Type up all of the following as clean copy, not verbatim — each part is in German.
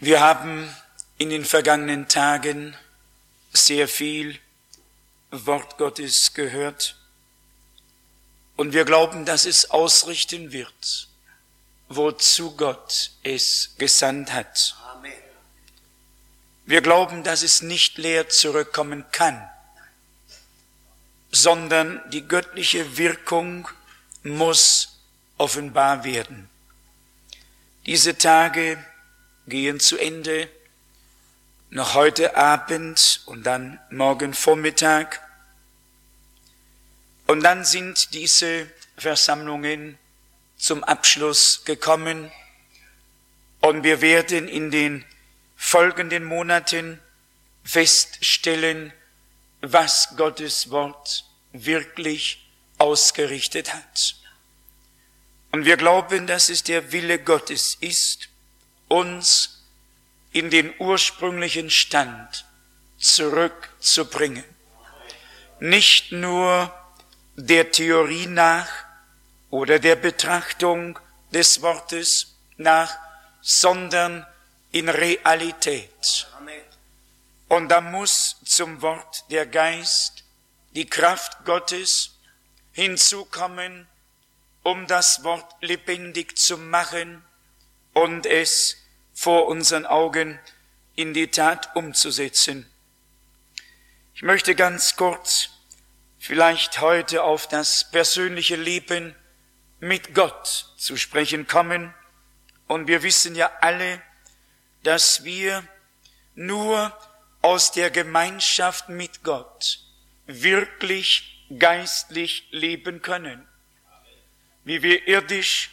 Wir haben in den vergangenen Tagen sehr viel Wort Gottes gehört und wir glauben, dass es ausrichten wird, wozu Gott es gesandt hat. Amen. Wir glauben, dass es nicht leer zurückkommen kann, sondern die göttliche Wirkung muss offenbar werden. Diese Tage gehen zu Ende, noch heute Abend und dann morgen Vormittag. Und dann sind diese Versammlungen zum Abschluss gekommen und wir werden in den folgenden Monaten feststellen, was Gottes Wort wirklich ausgerichtet hat. Und wir glauben, dass es der Wille Gottes ist, uns in den ursprünglichen Stand zurückzubringen. Nicht nur der Theorie nach oder der Betrachtung des Wortes nach, sondern in Realität. Und da muss zum Wort der Geist, die Kraft Gottes hinzukommen, um das Wort lebendig zu machen und es vor unseren Augen in die Tat umzusetzen. Ich möchte ganz kurz vielleicht heute auf das persönliche Leben mit Gott zu sprechen kommen. Und wir wissen ja alle, dass wir nur aus der Gemeinschaft mit Gott wirklich geistlich leben können. Wie wir irdisch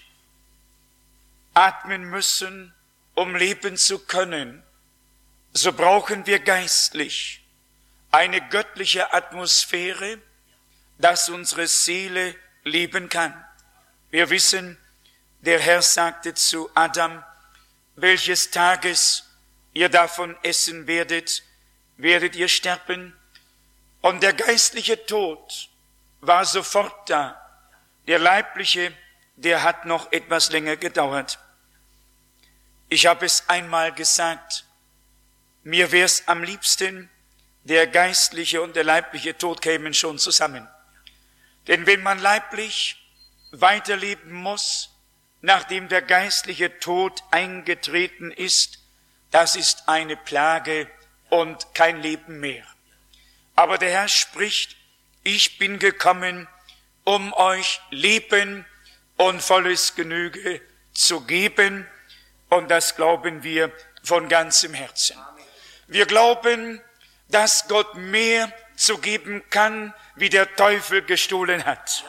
atmen müssen, um leben zu können, so brauchen wir geistlich eine göttliche Atmosphäre, dass unsere Seele leben kann. Wir wissen, der Herr sagte zu Adam, welches Tages ihr davon essen werdet, werdet ihr sterben. Und der geistliche Tod war sofort da. Der leibliche, der hat noch etwas länger gedauert. Ich habe es einmal gesagt, mir wäre es am liebsten, der geistliche und der leibliche Tod kämen schon zusammen. Denn wenn man leiblich weiterleben muss, nachdem der geistliche Tod eingetreten ist, das ist eine Plage und kein Leben mehr. Aber der Herr spricht, ich bin gekommen, um euch Leben und volles Genüge zu geben. Und das glauben wir von ganzem Herzen. Wir glauben, dass Gott mehr zu geben kann, wie der Teufel gestohlen hat.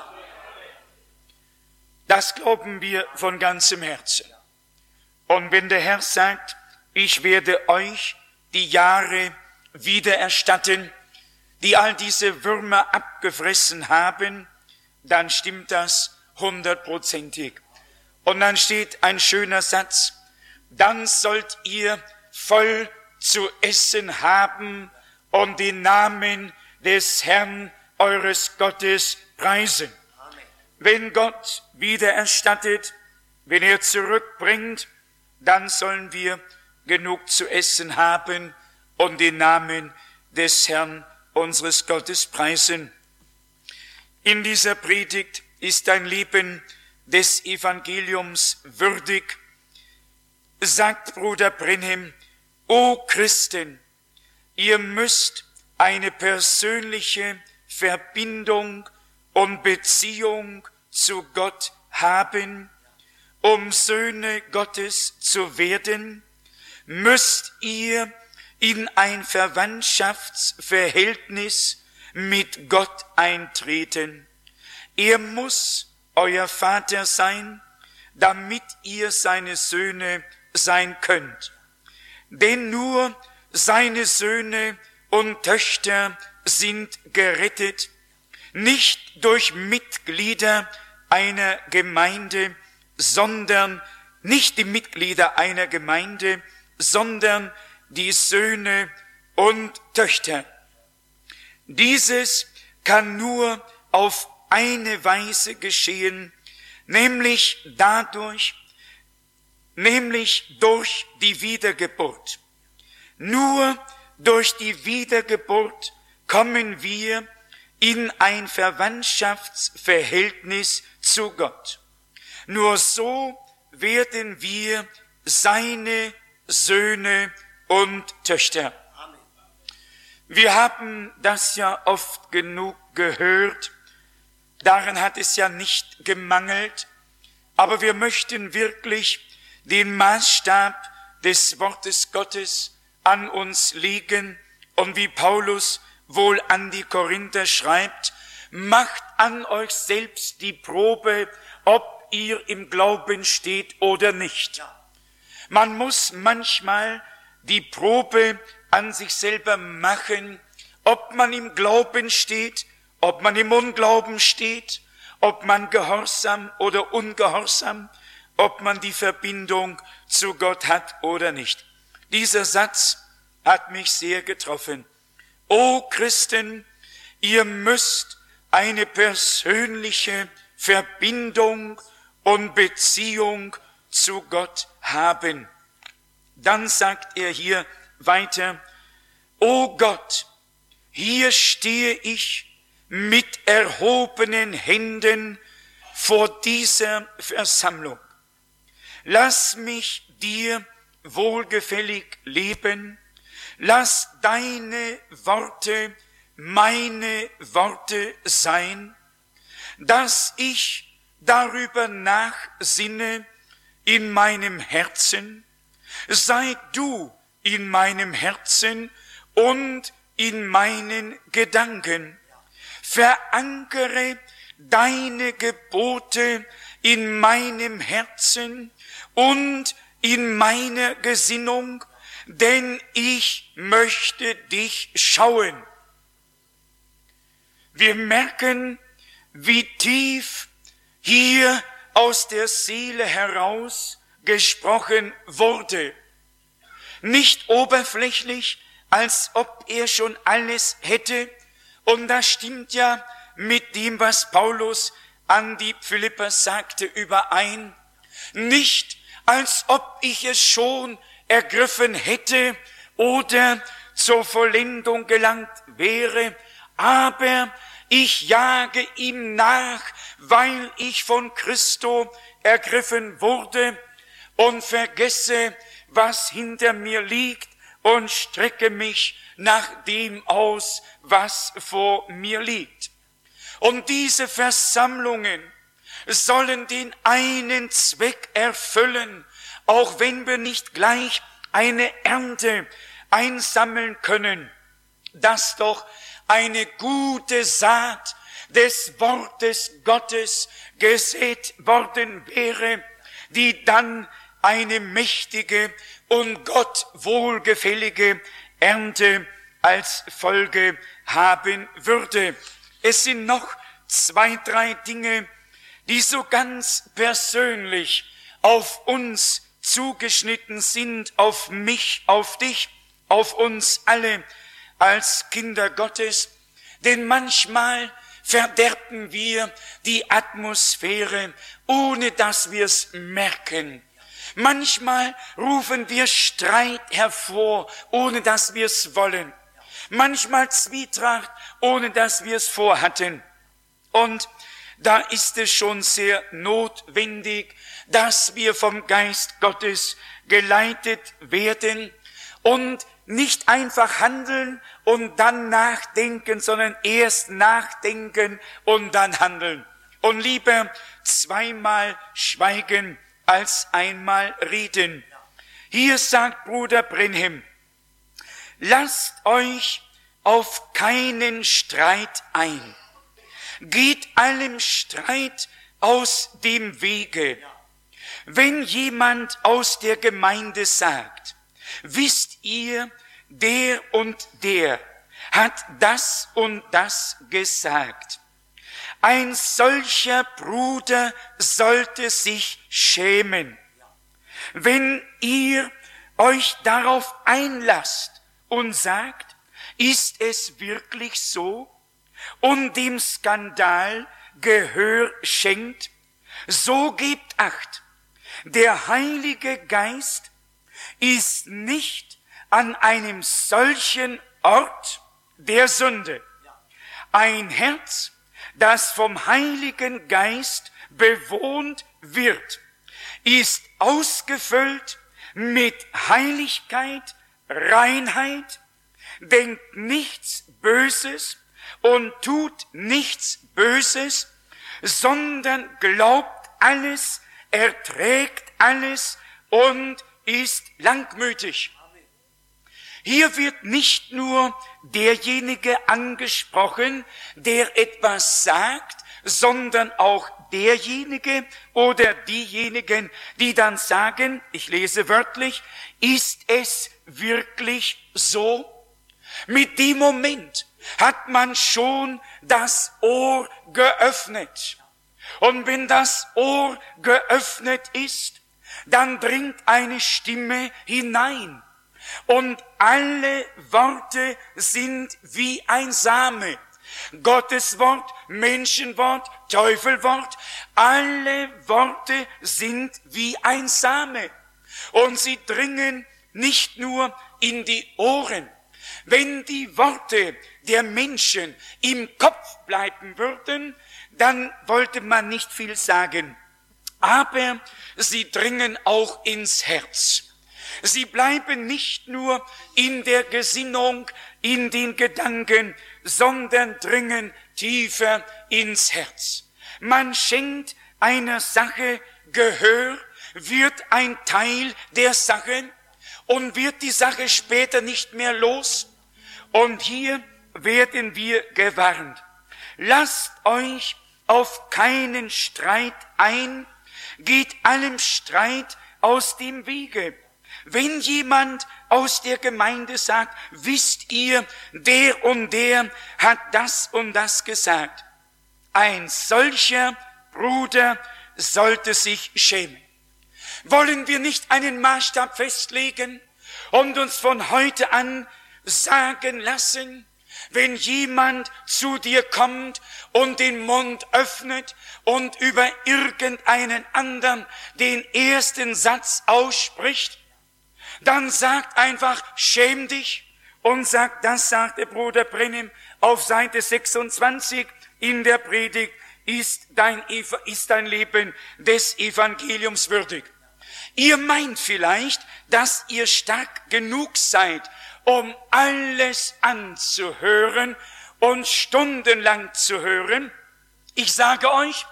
Das glauben wir von ganzem Herzen. Und wenn der Herr sagt, ich werde euch die Jahre wiedererstatten, die all diese Würmer abgefressen haben, dann stimmt das 100%. Und dann steht ein schöner Satz, dann sollt ihr voll zu essen haben und den Namen des Herrn eures Gottes preisen. Amen. Wenn Gott wiedererstattet, wenn er zurückbringt, dann sollen wir genug zu essen haben und den Namen des Herrn unseres Gottes preisen. In dieser Predigt ist ein Leben des Evangeliums würdig, sagt Bruder Brenhem, o Christen, ihr müsst eine persönliche Verbindung und Beziehung zu Gott haben, um Söhne Gottes zu werden, müsst ihr in ein Verwandtschaftsverhältnis mit Gott eintreten. Er muss euer Vater sein, damit ihr seine Söhne sein könnt. Denn nur seine Söhne und Töchter sind gerettet, nicht durch Mitglieder einer Gemeinde, sondern nicht die Mitglieder einer Gemeinde, sondern die Söhne und Töchter. Dieses kann nur auf eine Weise geschehen, nämlich dadurch, nämlich durch die Wiedergeburt. Nur durch die Wiedergeburt kommen wir in ein Verwandtschaftsverhältnis zu Gott. Nur so werden wir seine Söhne und Töchter. Wir haben das ja oft genug gehört, daran hat es ja nicht gemangelt, aber wir möchten wirklich den Maßstab des Wortes Gottes an uns legen und wie Paulus wohl an die Korinther schreibt, macht an euch selbst die Probe, ob ihr im Glauben steht oder nicht. Man muss manchmal die Probe an sich selber machen, ob man im Glauben steht, ob man im Unglauben steht, ob man gehorsam oder ungehorsam, ob man die Verbindung zu Gott hat oder nicht. Dieser Satz hat mich sehr getroffen. O Christen, ihr müsst eine persönliche Verbindung und Beziehung zu Gott haben. Dann sagt er hier weiter, O Gott, hier stehe ich mit erhobenen Händen vor dieser Versammlung. Lass mich dir wohlgefällig leben, lass deine Worte meine Worte sein, dass ich darüber nachsinne in meinem Herzen, sei du in meinem Herzen und in meinen Gedanken. Verankere deine Gebote in meinem Herzen und in meiner Gesinnung, denn ich möchte dich schauen. Wir merken, wie tief hier aus der Seele heraus gesprochen wurde. Nicht oberflächlich, als ob er schon alles hätte. Und das stimmt ja mit dem, was Paulus an die Philipper sagte, überein. Nicht, als ob ich es schon ergriffen hätte oder zur Vollendung gelangt wäre, aber ich jage ihm nach, weil ich von Christo ergriffen wurde und vergesse, was hinter mir liegt und strecke mich nach dem aus, was vor mir liegt. Und diese Versammlungen sollen den einen Zweck erfüllen, auch wenn wir nicht gleich eine Ernte einsammeln können, dass doch eine gute Saat des Wortes Gottes gesät worden wäre, die dann eine mächtige und Gott wohlgefällige Ernte als Folge haben würde. Es sind noch 2, 3 Dinge, die so ganz persönlich auf uns zugeschnitten sind, auf mich, auf dich, auf uns alle als Kinder Gottes. Denn manchmal verderben wir die Atmosphäre, ohne dass wir es merken. Manchmal rufen wir Streit hervor, ohne dass wir es wollen. Manchmal Zwietracht, ohne dass wir es vorhatten. Und da ist es schon sehr notwendig, dass wir vom Geist Gottes geleitet werden und nicht einfach handeln und dann nachdenken, sondern erst nachdenken und dann handeln. Und lieber 2-mal schweigen als einmal reden. Hier sagt Bruder Branham, lasst euch auf keinen Streit ein. Geht allem Streit aus dem Wege. Wenn jemand aus der Gemeinde sagt, wisst ihr, der und der hat das und das gesagt. Ein solcher Bruder sollte sich schämen. Wenn ihr euch darauf einlasst und sagt, ist es wirklich so, und dem Skandal Gehör schenkt, so gebt Acht, Der Heilige Geist ist nicht an einem solchen Ort der Sünde. Ein Herz, das vom Heiligen Geist bewohnt wird, ist ausgefüllt mit Heiligkeit, Reinheit, denkt nichts Böses und tut nichts Böses, sondern glaubt alles, erträgt alles und ist langmütig. Hier wird nicht nur derjenige angesprochen, der etwas sagt, sondern auch derjenige oder diejenigen, die dann sagen, ich lese wörtlich, ist es wirklich so? Mit dem Moment hat man schon das Ohr geöffnet. Und wenn das Ohr geöffnet ist, dann dringt eine Stimme hinein. Und alle Worte sind wie ein Same. Gottes Wort, Menschenwort, Teufelwort, alle Worte sind wie ein Same. Und sie dringen nicht nur in die Ohren. Wenn die Worte der Menschen im Kopf bleiben würden, dann wollte man nicht viel sagen. Aber sie dringen auch ins Herz. Sie bleiben nicht nur in der Gesinnung, in den Gedanken, sondern dringen tiefer ins Herz. Man schenkt einer Sache Gehör, wird ein Teil der Sache und wird die Sache später nicht mehr los. Und hier werden wir gewarnt. Lasst euch auf keinen Streit ein, geht allem Streit aus dem Wege. Wenn jemand aus der Gemeinde sagt, wisst ihr, der und der hat das und das gesagt, ein solcher Bruder sollte sich schämen. Wollen wir nicht einen Maßstab festlegen und uns von heute an sagen lassen, wenn jemand zu dir kommt und den Mund öffnet und über irgendeinen anderen den ersten Satz ausspricht, dann sagt einfach, schäm dich und sagt, das sagt der Bruder Brennim auf Seite 26 in der Predigt, ist dein Leben des Evangeliums würdig. Ihr meint vielleicht, dass ihr stark genug seid, um alles anzuhören und stundenlang zu hören. Ich sage euch,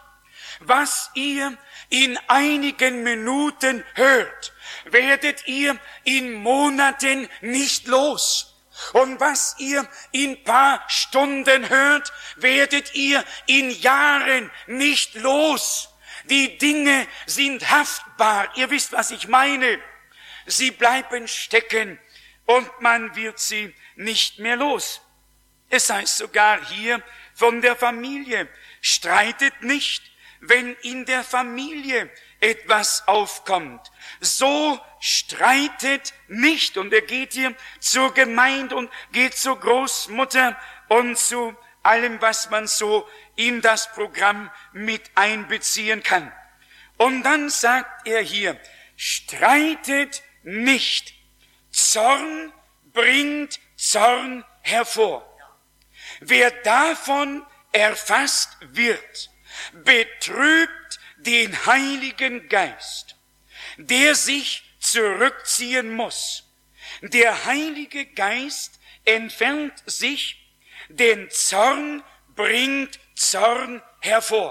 was ihr in einigen Minuten hört, werdet ihr in Monaten nicht los. Und was ihr in paar Stunden hört, werdet ihr in Jahren nicht los. Die Dinge sind haftbar. Ihr wisst, was ich meine. Sie bleiben stecken und man wird sie nicht mehr los. Es heißt sogar hier von der Familie, streitet nicht, wenn in der Familie etwas aufkommt. So streitet nicht. Und er geht hier zur Gemeinde und geht zur Großmutter und zu allem, was man so in das Programm mit einbeziehen kann. Und dann sagt er hier, streitet nicht. Zorn bringt Zorn hervor. Wer davon erfasst wird, betrübt den Heiligen Geist, der sich zurückziehen muss. Der Heilige Geist entfernt sich, denn Zorn bringt Zorn hervor.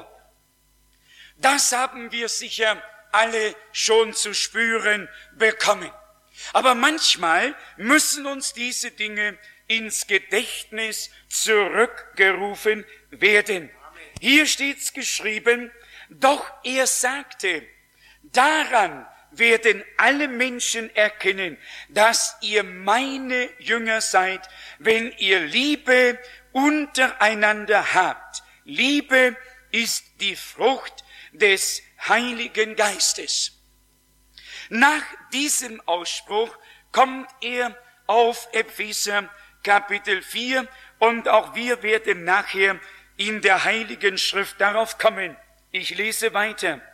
Das haben wir sicher alle schon zu spüren bekommen. Aber manchmal müssen uns diese Dinge ins Gedächtnis zurückgerufen werden. Hier steht's geschrieben, doch er sagte, daran werden alle Menschen erkennen, dass ihr meine Jünger seid, wenn ihr Liebe untereinander habt. Liebe ist die Frucht des Heiligen Geistes. Nach diesem Ausspruch kommt er auf Epheser Kapitel 4 und auch wir werden nachher in der Heiligen Schrift darauf kommen. Ich lese weiter.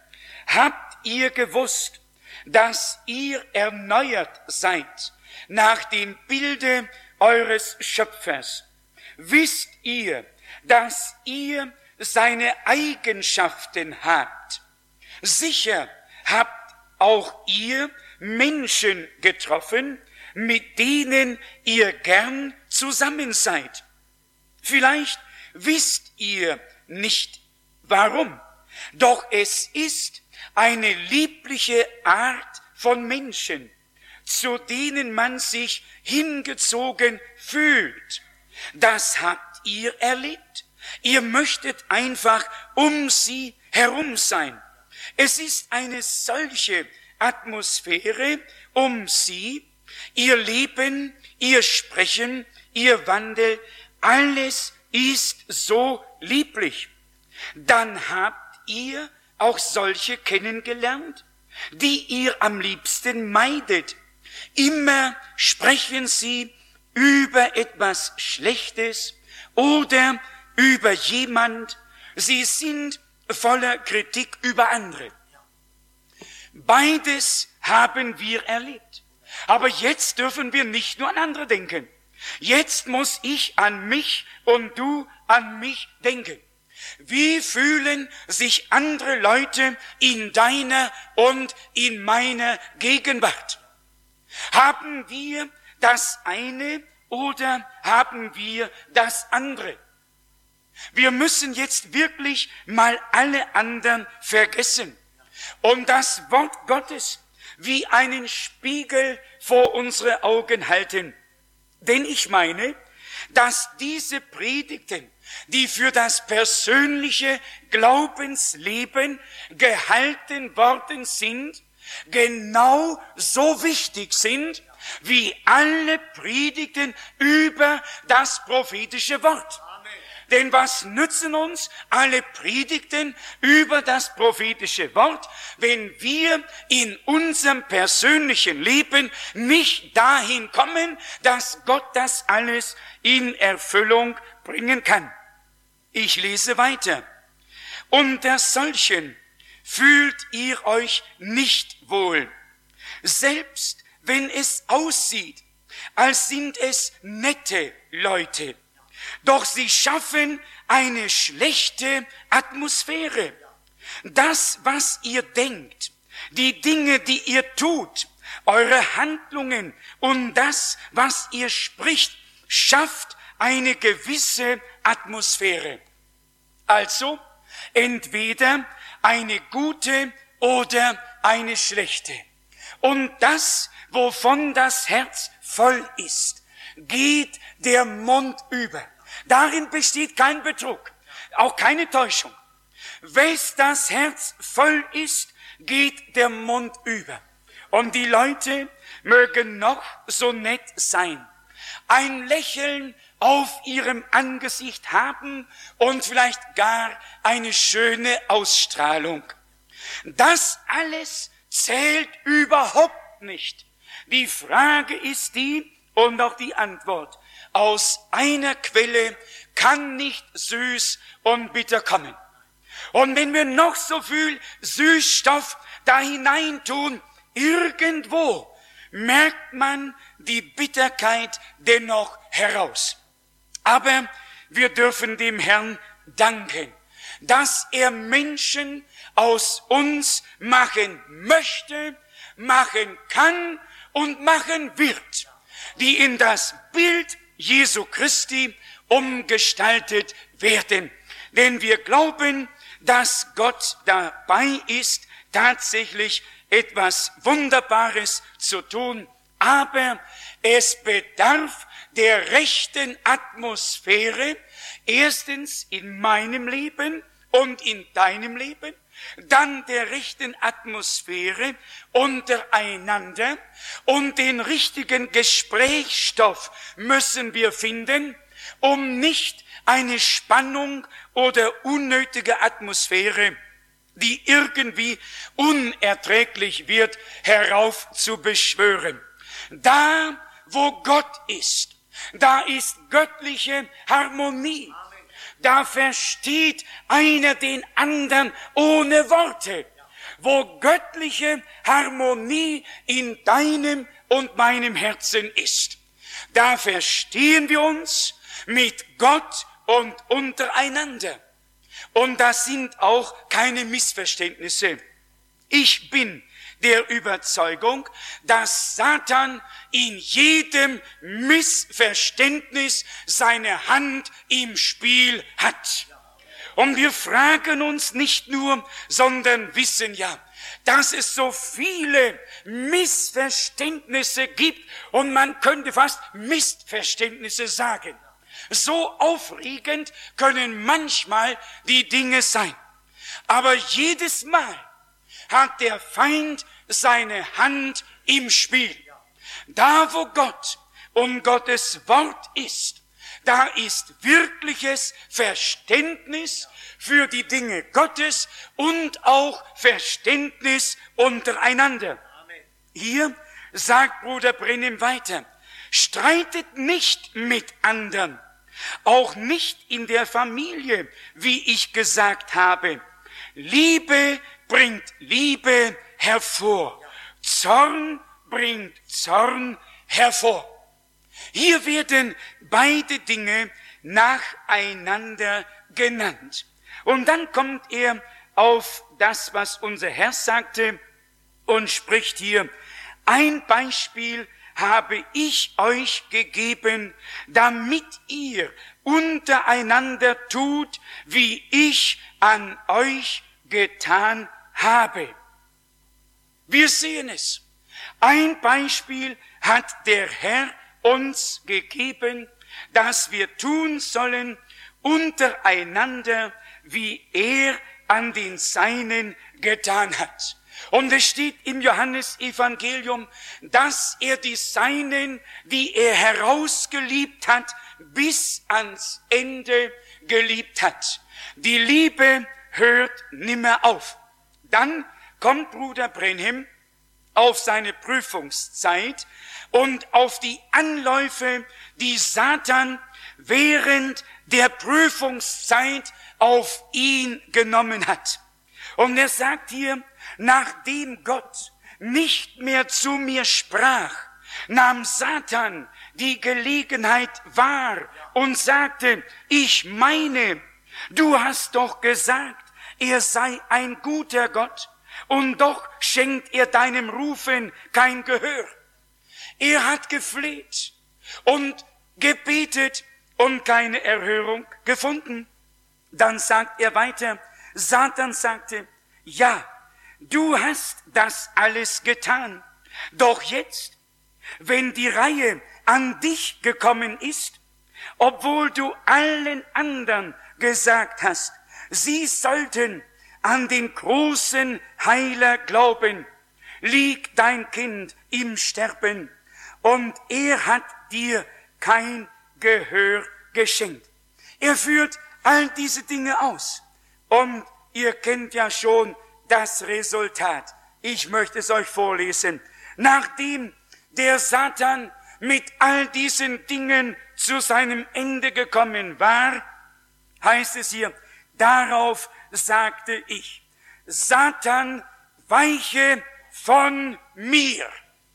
habt ihr gewusst, dass ihr erneuert seid nach dem Bilde eures Schöpfers? Wisst ihr, dass ihr seine Eigenschaften habt? Sicher habt auch ihr Menschen getroffen, mit denen ihr gern zusammen seid. Vielleicht wisst ihr nicht warum, doch es ist eine liebliche Art von Menschen, zu denen man sich hingezogen fühlt. Das habt ihr erlebt. Ihr möchtet einfach um sie herum sein. Es ist eine solche Atmosphäre um sie, ihr Leben, ihr Sprechen, ihr Wandel, alles ist so lieblich. Dann habt ihr auch solche kennengelernt, die ihr am liebsten meidet. Immer sprechen sie über etwas Schlechtes oder über jemand. Sie sind voller Kritik über andere. Beides haben wir erlebt. Aber jetzt dürfen wir nicht nur an andere denken. Jetzt muss ich an mich und du an mich denken. Wie fühlen sich andere Leute in deiner und in meiner Gegenwart? Haben wir das eine oder haben wir das andere? Wir müssen jetzt wirklich mal alle anderen vergessen und das Wort Gottes wie einen Spiegel vor unsere Augen halten. Denn ich meine, dass diese Predigten, die für das persönliche Glaubensleben gehalten worden sind, genau so wichtig sind, wie alle Predigten über das prophetische Wort. Denn was nützen uns alle Predigten über das prophetische Wort, wenn wir in unserem persönlichen Leben nicht dahin kommen, dass Gott das alles in Erfüllung bringen kann? Ich lese weiter. Unter solchen fühlt ihr euch nicht wohl, selbst wenn es aussieht, als sind es nette Leute. Doch sie schaffen eine schlechte Atmosphäre. Das, was ihr denkt, die Dinge, die ihr tut, eure Handlungen und das, was ihr spricht, schafft eine gewisse Atmosphäre. Also entweder eine gute oder eine schlechte. Und das, wovon das Herz voll ist, geht der Mund über. Darin besteht kein Betrug, auch keine Täuschung. Wes das Herz voll ist, geht der Mund über. Und die Leute mögen noch so nett sein, ein Lächeln auf ihrem Angesicht haben und vielleicht gar eine schöne Ausstrahlung. Das alles zählt überhaupt nicht. Die Frage ist die, und auch die Antwort: Aus einer Quelle kann nicht süß und bitter kommen. Und wenn wir noch so viel Süßstoff da hineintun, irgendwo merkt man die Bitterkeit dennoch heraus. Aber wir dürfen dem Herrn danken, dass er Menschen aus uns machen möchte, machen kann und machen wird, die in das Bild Jesu Christi umgestaltet werden. Denn wir glauben, dass Gott dabei ist, tatsächlich etwas Wunderbares zu tun. Aber es bedarf der rechten Atmosphäre, erstens in meinem Leben und in deinem Leben, dann der rechten Atmosphäre untereinander, und den richtigen Gesprächsstoff müssen wir finden, um nicht eine Spannung oder unnötige Atmosphäre, die irgendwie unerträglich wird, heraufzubeschwören. Da, wo Gott ist, da ist göttliche Harmonie. Da versteht einer den anderen ohne Worte. wo göttliche Harmonie in deinem und meinem Herzen ist. Da verstehen wir uns mit Gott und untereinander. Und das sind auch keine Missverständnisse. Ich bin der Überzeugung, dass Satan in jedem Missverständnis seine Hand im Spiel hat. Und wir fragen uns nicht nur, sondern wissen ja, dass es so viele Missverständnisse gibt und man könnte fast Missverständnisse sagen. So aufregend können manchmal die Dinge sein. Aber jedes Mal hat der Feind seine Hand im Spiel. Da, wo Gott und Gottes Wort ist, da ist wirkliches Verständnis für die Dinge Gottes und auch Verständnis untereinander. Hier sagt Bruder Branham weiter, streitet nicht mit anderen, auch nicht in der Familie, wie ich gesagt habe. Liebe bringt Liebe hervor. Zorn bringt Zorn hervor. Hier werden beide Dinge nacheinander genannt. Und dann kommt er auf das, was unser Herr sagte und spricht hier, ein Beispiel habe ich euch gegeben, damit ihr untereinander tut, wie ich an euch getan habe. Wir sehen es. Ein Beispiel hat der Herr uns gegeben, dass wir tun sollen untereinander, wie er an den Seinen getan hat. Und es steht im Johannesevangelium, dass er die Seinen, die er herausgeliebt hat, bis ans Ende geliebt hat. Die Liebe hört nimmer auf. Dann kommt Bruder Branham auf seine Prüfungszeit und auf die Anläufe, die Satan während der Prüfungszeit auf ihn genommen hat. Und er sagt hier, nachdem Gott nicht mehr zu mir sprach, nahm Satan die Gelegenheit wahr und sagte, ich meine, du hast doch gesagt, er sei ein guter Gott, und doch schenkt er deinem Rufen kein Gehör. Er hat gefleht und gebetet und keine Erhörung gefunden. Dann sagt er weiter, Satan sagte, ja, du hast das alles getan, doch jetzt, wenn die Reihe an dich gekommen ist, obwohl du allen anderen gesagt hast, sie sollten an den großen Heiler glauben, liegt dein Kind im Sterben und er hat dir kein Gehör geschenkt. Er führt all diese Dinge aus und ihr kennt ja schon das Resultat. Ich möchte es euch vorlesen. Nachdem der Satan mit all diesen Dingen zu seinem Ende gekommen war, heißt es hier, darauf sagte ich, Satan, weiche von mir.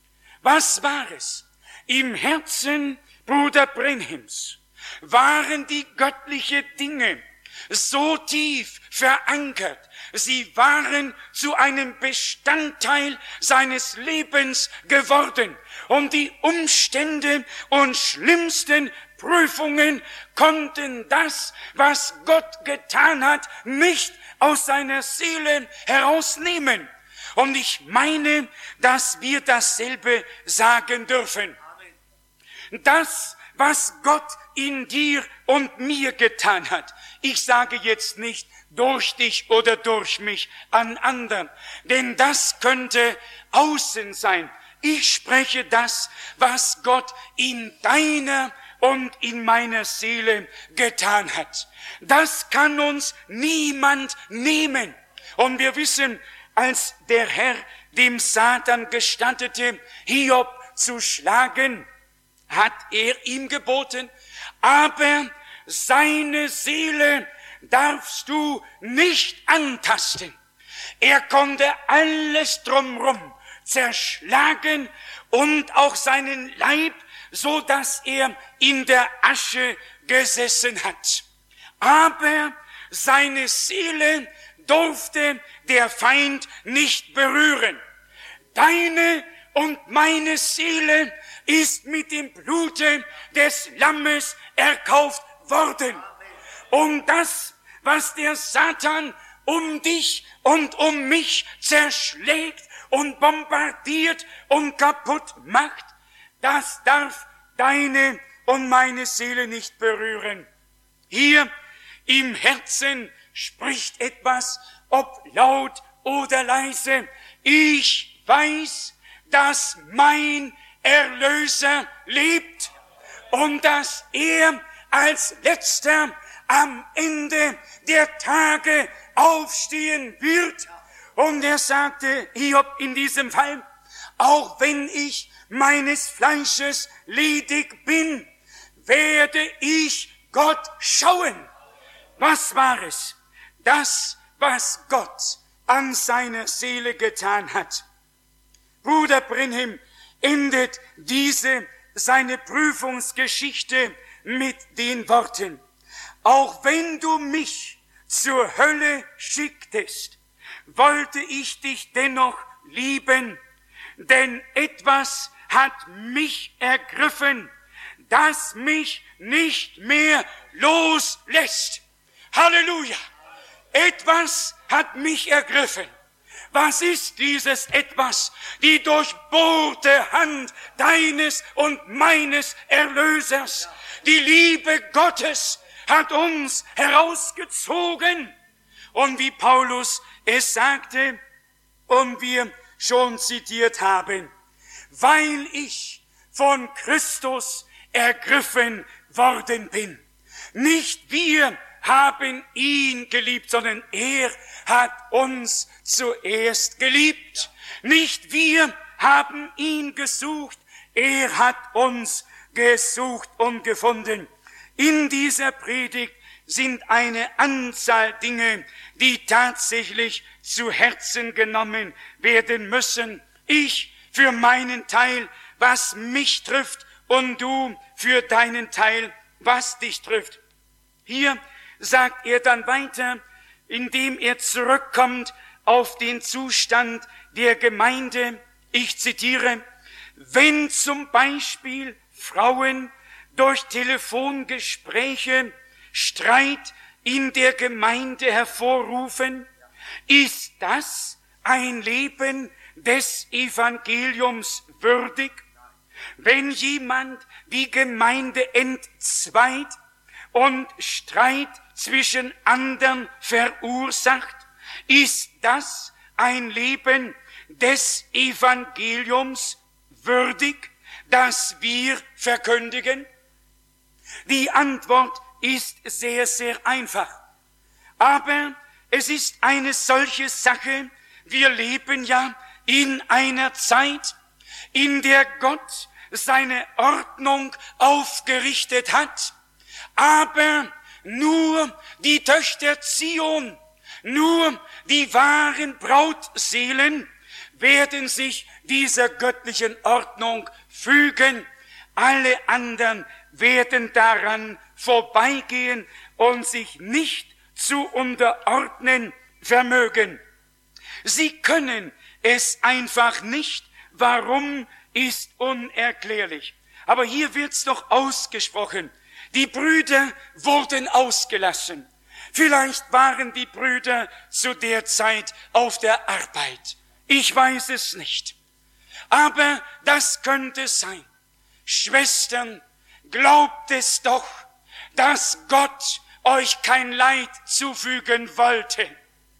Was war es? Im Herzen Bruder Branhams waren die göttlichen Dinge so tief verankert. Sie waren zu einem Bestandteil seines Lebens geworden. Und die Umstände und schlimmsten Prüfungen konnten das, was Gott getan hat, nicht aus seiner Seele herausnehmen. Und ich meine, dass wir dasselbe sagen dürfen. Das, was Gott in dir und mir getan hat. Ich sage jetzt nicht durch dich oder durch mich an anderen, denn das könnte außen sein. Ich spreche das, was Gott in deiner und in meiner Seele getan hat. Das kann uns niemand nehmen. Und wir wissen, als der Herr dem Satan gestattete, Hiob zu schlagen, hat er ihm geboten, aber seine Seele darfst du nicht antasten. Er konnte alles drumherum zerschlagen und auch seinen Leib, so dass er in der Asche gesessen hat. Aber seine Seele durfte der Feind nicht berühren. Deine und meine Seele ist mit dem Blute des Lammes erkauft worden. Um das, was der Satan um dich und um mich zerschlägt und bombardiert und kaputt macht, das darf deine und meine Seele nicht berühren. Hier im Herzen spricht etwas, ob laut oder leise. Ich weiß, dass mein Erlöser lebt und dass er als Letzter am Ende der Tage aufstehen wird. Und er sagte, Hiob in diesem Fall, auch wenn ich meines Fleisches ledig bin, werde ich Gott schauen. Was war es? Das, was Gott an seiner Seele getan hat. Bruder Brenhem endet seine Prüfungsgeschichte mit den Worten: Auch wenn du mich zur Hölle schicktest, wollte ich dich dennoch lieben, denn etwas hat mich ergriffen, das mich nicht mehr loslässt. Halleluja! Etwas hat mich ergriffen. Was ist dieses Etwas? Die durchbohrte Hand deines und meines Erlösers. Die Liebe Gottes hat uns herausgezogen. Und wie Paulus es sagte und wir schon zitiert haben, weil ich von Christus ergriffen worden bin. Nicht wir haben ihn geliebt, sondern er hat uns zuerst geliebt. Nicht wir haben ihn gesucht, er hat uns gesucht und gefunden. In dieser Predigt sind eine Anzahl Dinge, die tatsächlich zu Herzen genommen werden müssen. Ich für meinen Teil, was mich trifft, und du für deinen Teil, was dich trifft. Hier sagt er dann weiter, indem er zurückkommt auf den Zustand der Gemeinde. Ich zitiere: Wenn zum Beispiel Frauen durch Telefongespräche Streit in der Gemeinde hervorrufen, ist das ein Leben des Evangeliums würdig? Wenn jemand die Gemeinde entzweit und Streit zwischen anderen verursacht, ist das ein Leben des Evangeliums würdig, das wir verkündigen? Die Antwort ist sehr, sehr einfach. Aber es ist eine solche Sache, wir leben ja in einer Zeit, in der Gott seine Ordnung aufgerichtet hat. Aber nur die Töchter Zion, nur die wahren Brautseelen werden sich dieser göttlichen Ordnung fügen. Alle anderen werden daran vorbeigehen und sich nicht zu unterordnen vermögen. Sie können es einfach nicht. Warum, ist unerklärlich. Aber hier wird's doch ausgesprochen. Die Brüder wurden ausgelassen. Vielleicht waren die Brüder zu der Zeit auf der Arbeit. Ich weiß es nicht. Aber das könnte sein. Schwestern, glaubt es doch, dass Gott euch kein Leid zufügen wollte.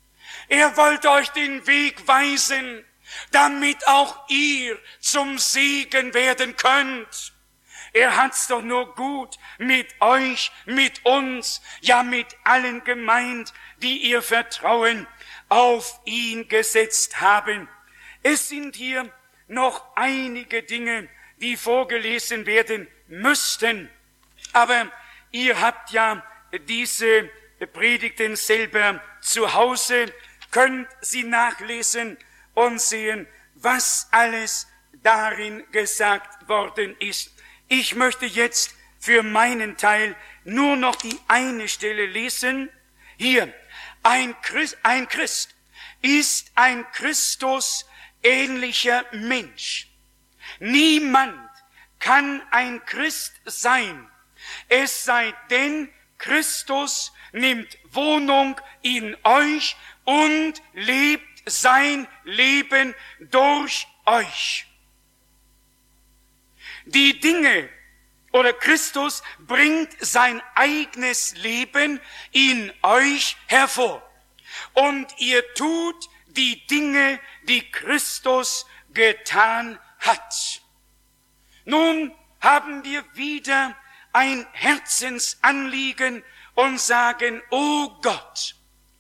Er wollte euch den Weg weisen, damit auch ihr zum Segen werden könnt. Er hat's doch nur gut mit euch, mit uns, ja mit allen gemeint, die ihr Vertrauen auf ihn gesetzt haben. Es sind hier noch einige Dinge, die vorgelesen werden müssten. Aber ihr habt ja diese Predigten selber zu Hause könnt Sie nachlesen und sehen, was alles darin gesagt worden ist. Ich möchte jetzt für meinen Teil nur noch die eine Stelle lesen. Hier, ein Christ ist ein Christus ähnlicher Mensch. Niemand kann ein Christ sein, es sei denn, Christus nimmt Wohnung in euch und lebt sein Leben durch euch. Die Dinge oder Christus bringt sein eigenes Leben in euch hervor. Und ihr tut die Dinge, die Christus getan hat. Nun haben wir wieder ein Herzensanliegen und sagen, oh Gott,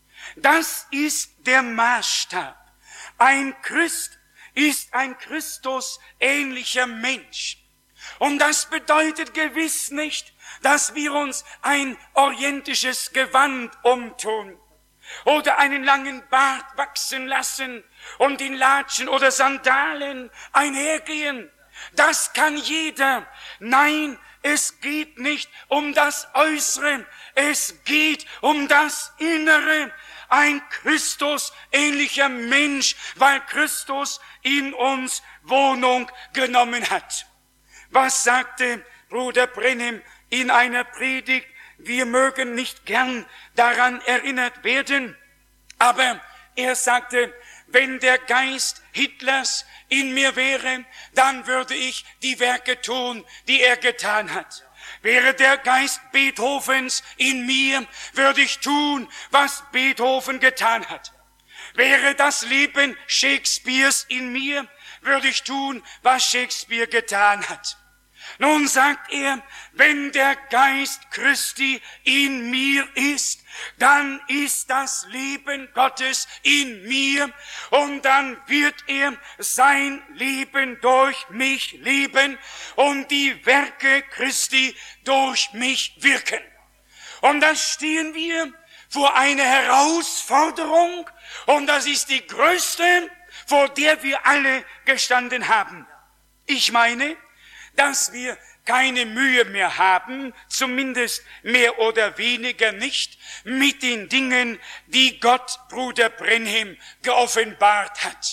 das ist der Maßstab. Ein Christ ist ein Christus ähnlicher Mensch. Und das bedeutet gewiss nicht, dass wir uns ein orientisches Gewand umtun oder einen langen Bart wachsen lassen und in Latschen oder Sandalen einhergehen. Das kann jeder. Nein, es geht nicht um das Äußere, es geht um das Innere. Ein Christus ähnlicher Mensch, weil Christus in uns Wohnung genommen hat. Was sagte Bruder Branham in einer Predigt? Wir mögen nicht gern daran erinnert werden, aber er sagte, wenn der Geist Hitlers in mir wäre, dann würde ich die Werke tun, die er getan hat. Wäre der Geist Beethovens in mir, würde ich tun, was Beethoven getan hat. Wäre das Leben Shakespeares in mir, würde ich tun, was Shakespeare getan hat. Nun sagt er, wenn der Geist Christi in mir ist, dann ist das Leben Gottes in mir und dann wird er sein Leben durch mich leben und die Werke Christi durch mich wirken. Und da stehen wir vor einer Herausforderung und das ist die größte, vor der wir alle gestanden haben. Ich meine, dass wir keine Mühe mehr haben, zumindest mehr oder weniger nicht, mit den Dingen, die Gott Bruder Branham geoffenbart hat.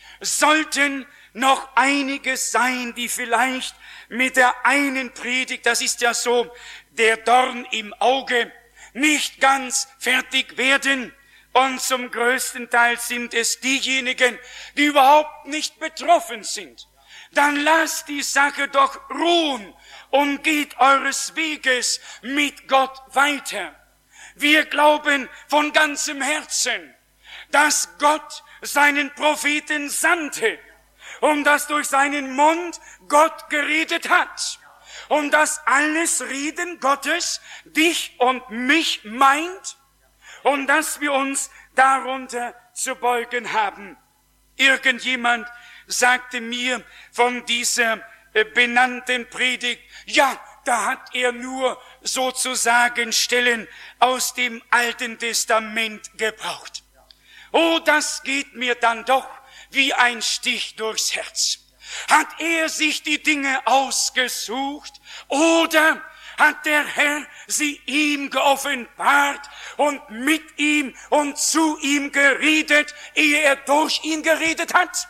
Sollten noch einige sein, die vielleicht mit der einen Predigt, das ist ja so der Dorn im Auge, nicht ganz fertig werden. Und zum größten Teil sind es diejenigen, die überhaupt nicht betroffen sind. Dann lasst die Sache doch ruhen und geht eures Weges mit Gott weiter. Wir glauben von ganzem Herzen, dass Gott seinen Propheten sandte und dass durch seinen Mund Gott geredet hat und dass alles Reden Gottes dich und mich meint und dass wir uns darunter zu beugen haben. Irgendjemand sagte mir von dieser benannten Predigt, ja, da hat er nur sozusagen Stellen aus dem Alten Testament gebraucht. Oh, das geht mir dann doch wie ein Stich durchs Herz. Hat er sich die Dinge ausgesucht oder hat der Herr sie ihm geoffenbart und mit ihm und zu ihm geredet, ehe er durch ihn geredet hat?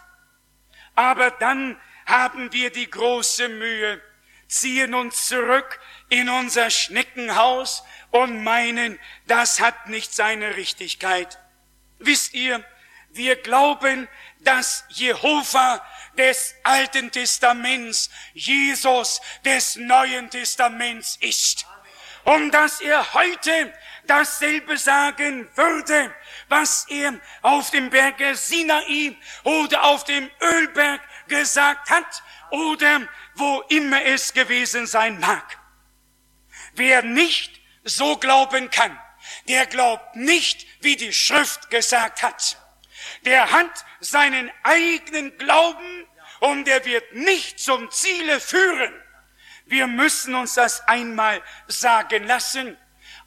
Aber dann haben wir die große Mühe, ziehen uns zurück in unser Schneckenhaus und meinen, das hat nicht seine Richtigkeit. Wisst ihr, wir glauben, dass Jehova des Alten Testaments Jesus des Neuen Testaments ist. Und dass er heute dasselbe sagen würde, was er auf dem Berge Sinai oder auf dem Ölberg gesagt hat oder wo immer es gewesen sein mag. Wer nicht so glauben kann, der glaubt nicht, wie die Schrift gesagt hat. Der hat seinen eigenen Glauben und der wird nicht zum Ziele führen. Wir müssen uns das einmal sagen lassen.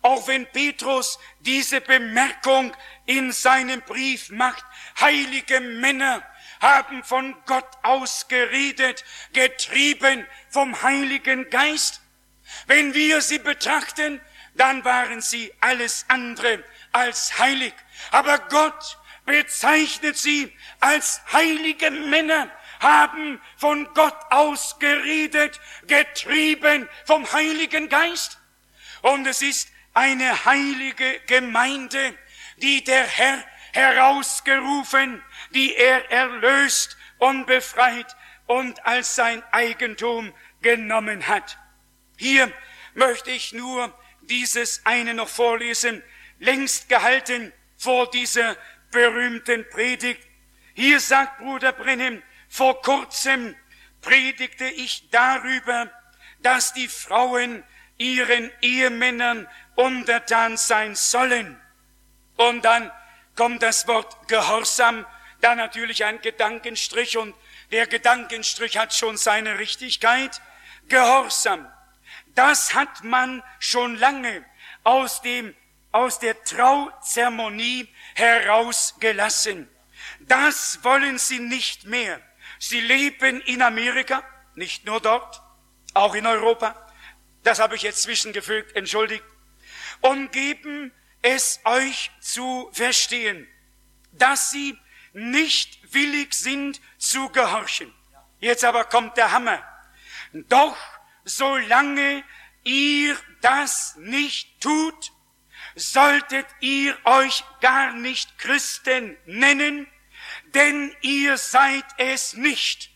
auch wenn Petrus diese Bemerkung in seinem Brief macht, heilige Männer haben von Gott aus geredet, getrieben vom Heiligen Geist. Wenn wir sie betrachten, dann waren sie alles andere als heilig. Aber Gott bezeichnet sie als heilige Männer, haben von Gott aus geredet, getrieben vom Heiligen Geist. Und es ist eine heilige Gemeinde, die der Herr herausgerufen, die er erlöst und befreit und als sein Eigentum genommen hat. Hier möchte ich nur dieses eine noch vorlesen, längst gehalten vor dieser berühmten Predigt. Hier sagt Bruder Branham, vor kurzem predigte ich darüber, dass die Frauen ihren Ehemännern untertan sein sollen. Und dann kommt das Wort Gehorsam, da natürlich ein Gedankenstrich, und der Gedankenstrich hat schon seine Richtigkeit. Gehorsam, das hat man schon lange aus der Trauzeremonie herausgelassen. Das wollen sie nicht mehr. Sie leben in Amerika, nicht nur dort, auch in Europa. Das habe ich jetzt zwischengefügt, entschuldigt. Und geben es euch zu verstehen, dass sie nicht willig sind zu gehorchen. Jetzt aber kommt der Hammer. Doch solange ihr das nicht tut, solltet ihr euch gar nicht Christen nennen, denn ihr seid es nicht.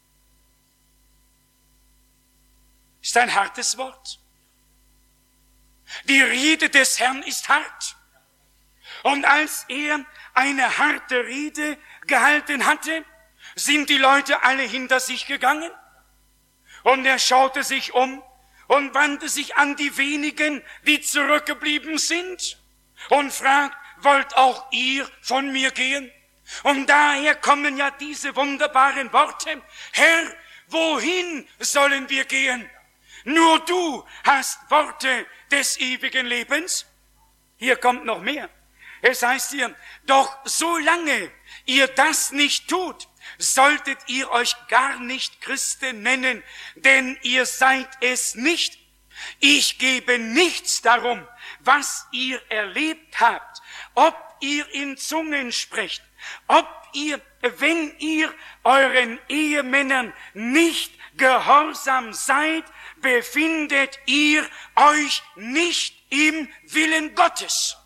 Ist ein hartes Wort. Die Rede des Herrn ist hart. Und als er eine harte Rede gehalten hatte, sind die Leute alle hinter sich gegangen. Und er schaute sich um und wandte sich an die wenigen, die zurückgeblieben sind, und fragt, wollt auch ihr von mir gehen? Und daher kommen ja diese wunderbaren Worte, Herr, wohin sollen wir gehen? Nur du hast Worte des ewigen Lebens. Hier kommt noch mehr. Es heißt hier, doch solange ihr das nicht tut, solltet ihr euch gar nicht Christen nennen, denn ihr seid es nicht. Ich gebe nichts darum, was ihr erlebt habt, ob ihr in Zungen sprecht, ob ihr, wenn ihr euren Ehemännern nicht gehorsam seid, befindet ihr euch nicht im Willen Gottes.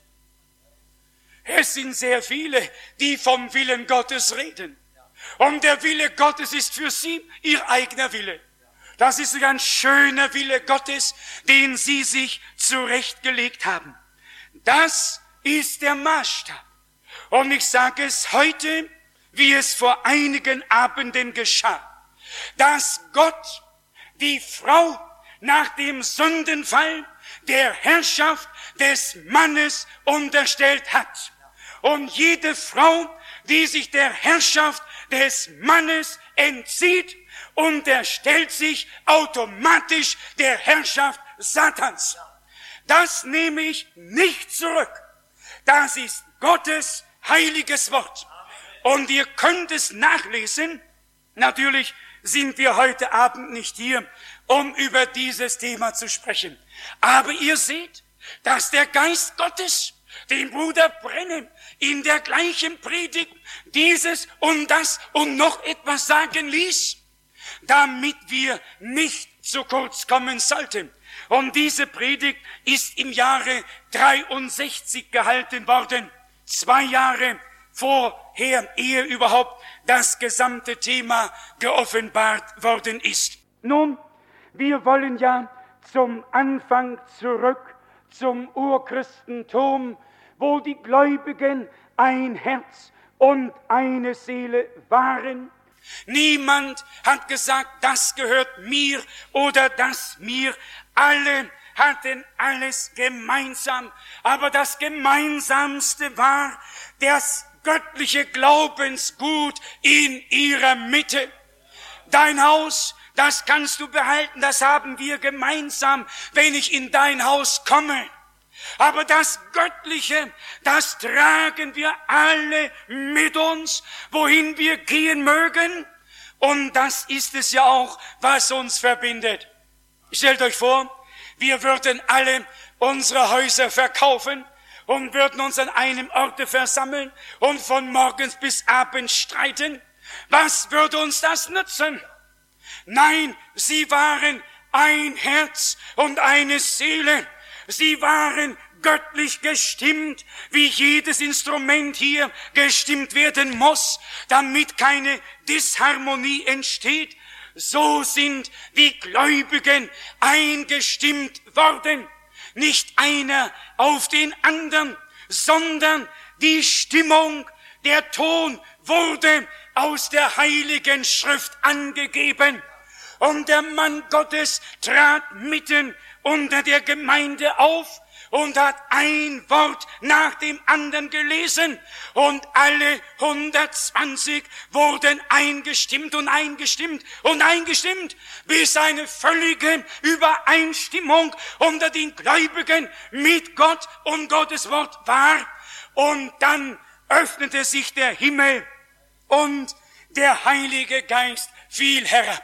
Es sind sehr viele, die vom Willen Gottes reden. Und der Wille Gottes ist für sie ihr eigener Wille. Das ist ein ganz schöner Wille Gottes, den sie sich zurechtgelegt haben. Das ist der Maßstab. Und ich sage es heute, wie es vor einigen Abenden geschah, dass Gott die Frau nach dem Sündenfall der Herrschaft des Mannes unterstellt hat. Und jede Frau, die sich der Herrschaft des Mannes entzieht, unterstellt sich automatisch der Herrschaft Satans. Das nehme ich nicht zurück. Das ist Gottes heiliges Wort. Und ihr könnt es nachlesen. Natürlich sind wir heute Abend nicht hier, um über dieses Thema zu sprechen. Aber ihr seht, dass der Geist Gottes den Bruder Branham in der gleichen Predigt dieses und das und noch etwas sagen ließ, damit wir nicht zu kurz kommen sollten. Und diese Predigt ist im Jahre 63 gehalten worden, 2 Jahre vorher, ehe überhaupt das gesamte Thema geoffenbart worden ist. Nun, wir wollen ja zum Anfang zurück, zum Urchristentum, wo die Gläubigen ein Herz und eine Seele waren. Niemand hat gesagt, das gehört mir oder das mir. Alle hatten alles gemeinsam. Aber das Gemeinsamste war das göttliche Glaubensgut in ihrer Mitte. Dein Haus, das kannst du behalten, das haben wir gemeinsam. Wenn ich in dein Haus komme, Aber das Göttliche, das tragen wir alle mit uns, wohin wir gehen mögen. Und das ist es ja auch, was uns verbindet. Stellt euch vor, wir würden alle unsere Häuser verkaufen und würden uns an einem Orte versammeln und von morgens bis abends streiten. Was würde uns das nützen? Nein, sie waren ein Herz und eine Seele. Sie waren göttlich gestimmt, wie jedes Instrument hier gestimmt werden muss, damit keine Disharmonie entsteht. So sind die Gläubigen eingestimmt worden. Nicht einer auf den anderen, sondern die Stimmung, der Ton wurde aus der Heiligen Schrift angegeben. Und der Mann Gottes trat mitten unter der Gemeinde auf und hat ein Wort nach dem anderen gelesen. Und alle 120 wurden eingestimmt und eingestimmt und eingestimmt, bis eine völlige Übereinstimmung unter den Gläubigen mit Gott und Gottes Wort war. Und dann öffnete sich der Himmel und der Heilige Geist fiel herab.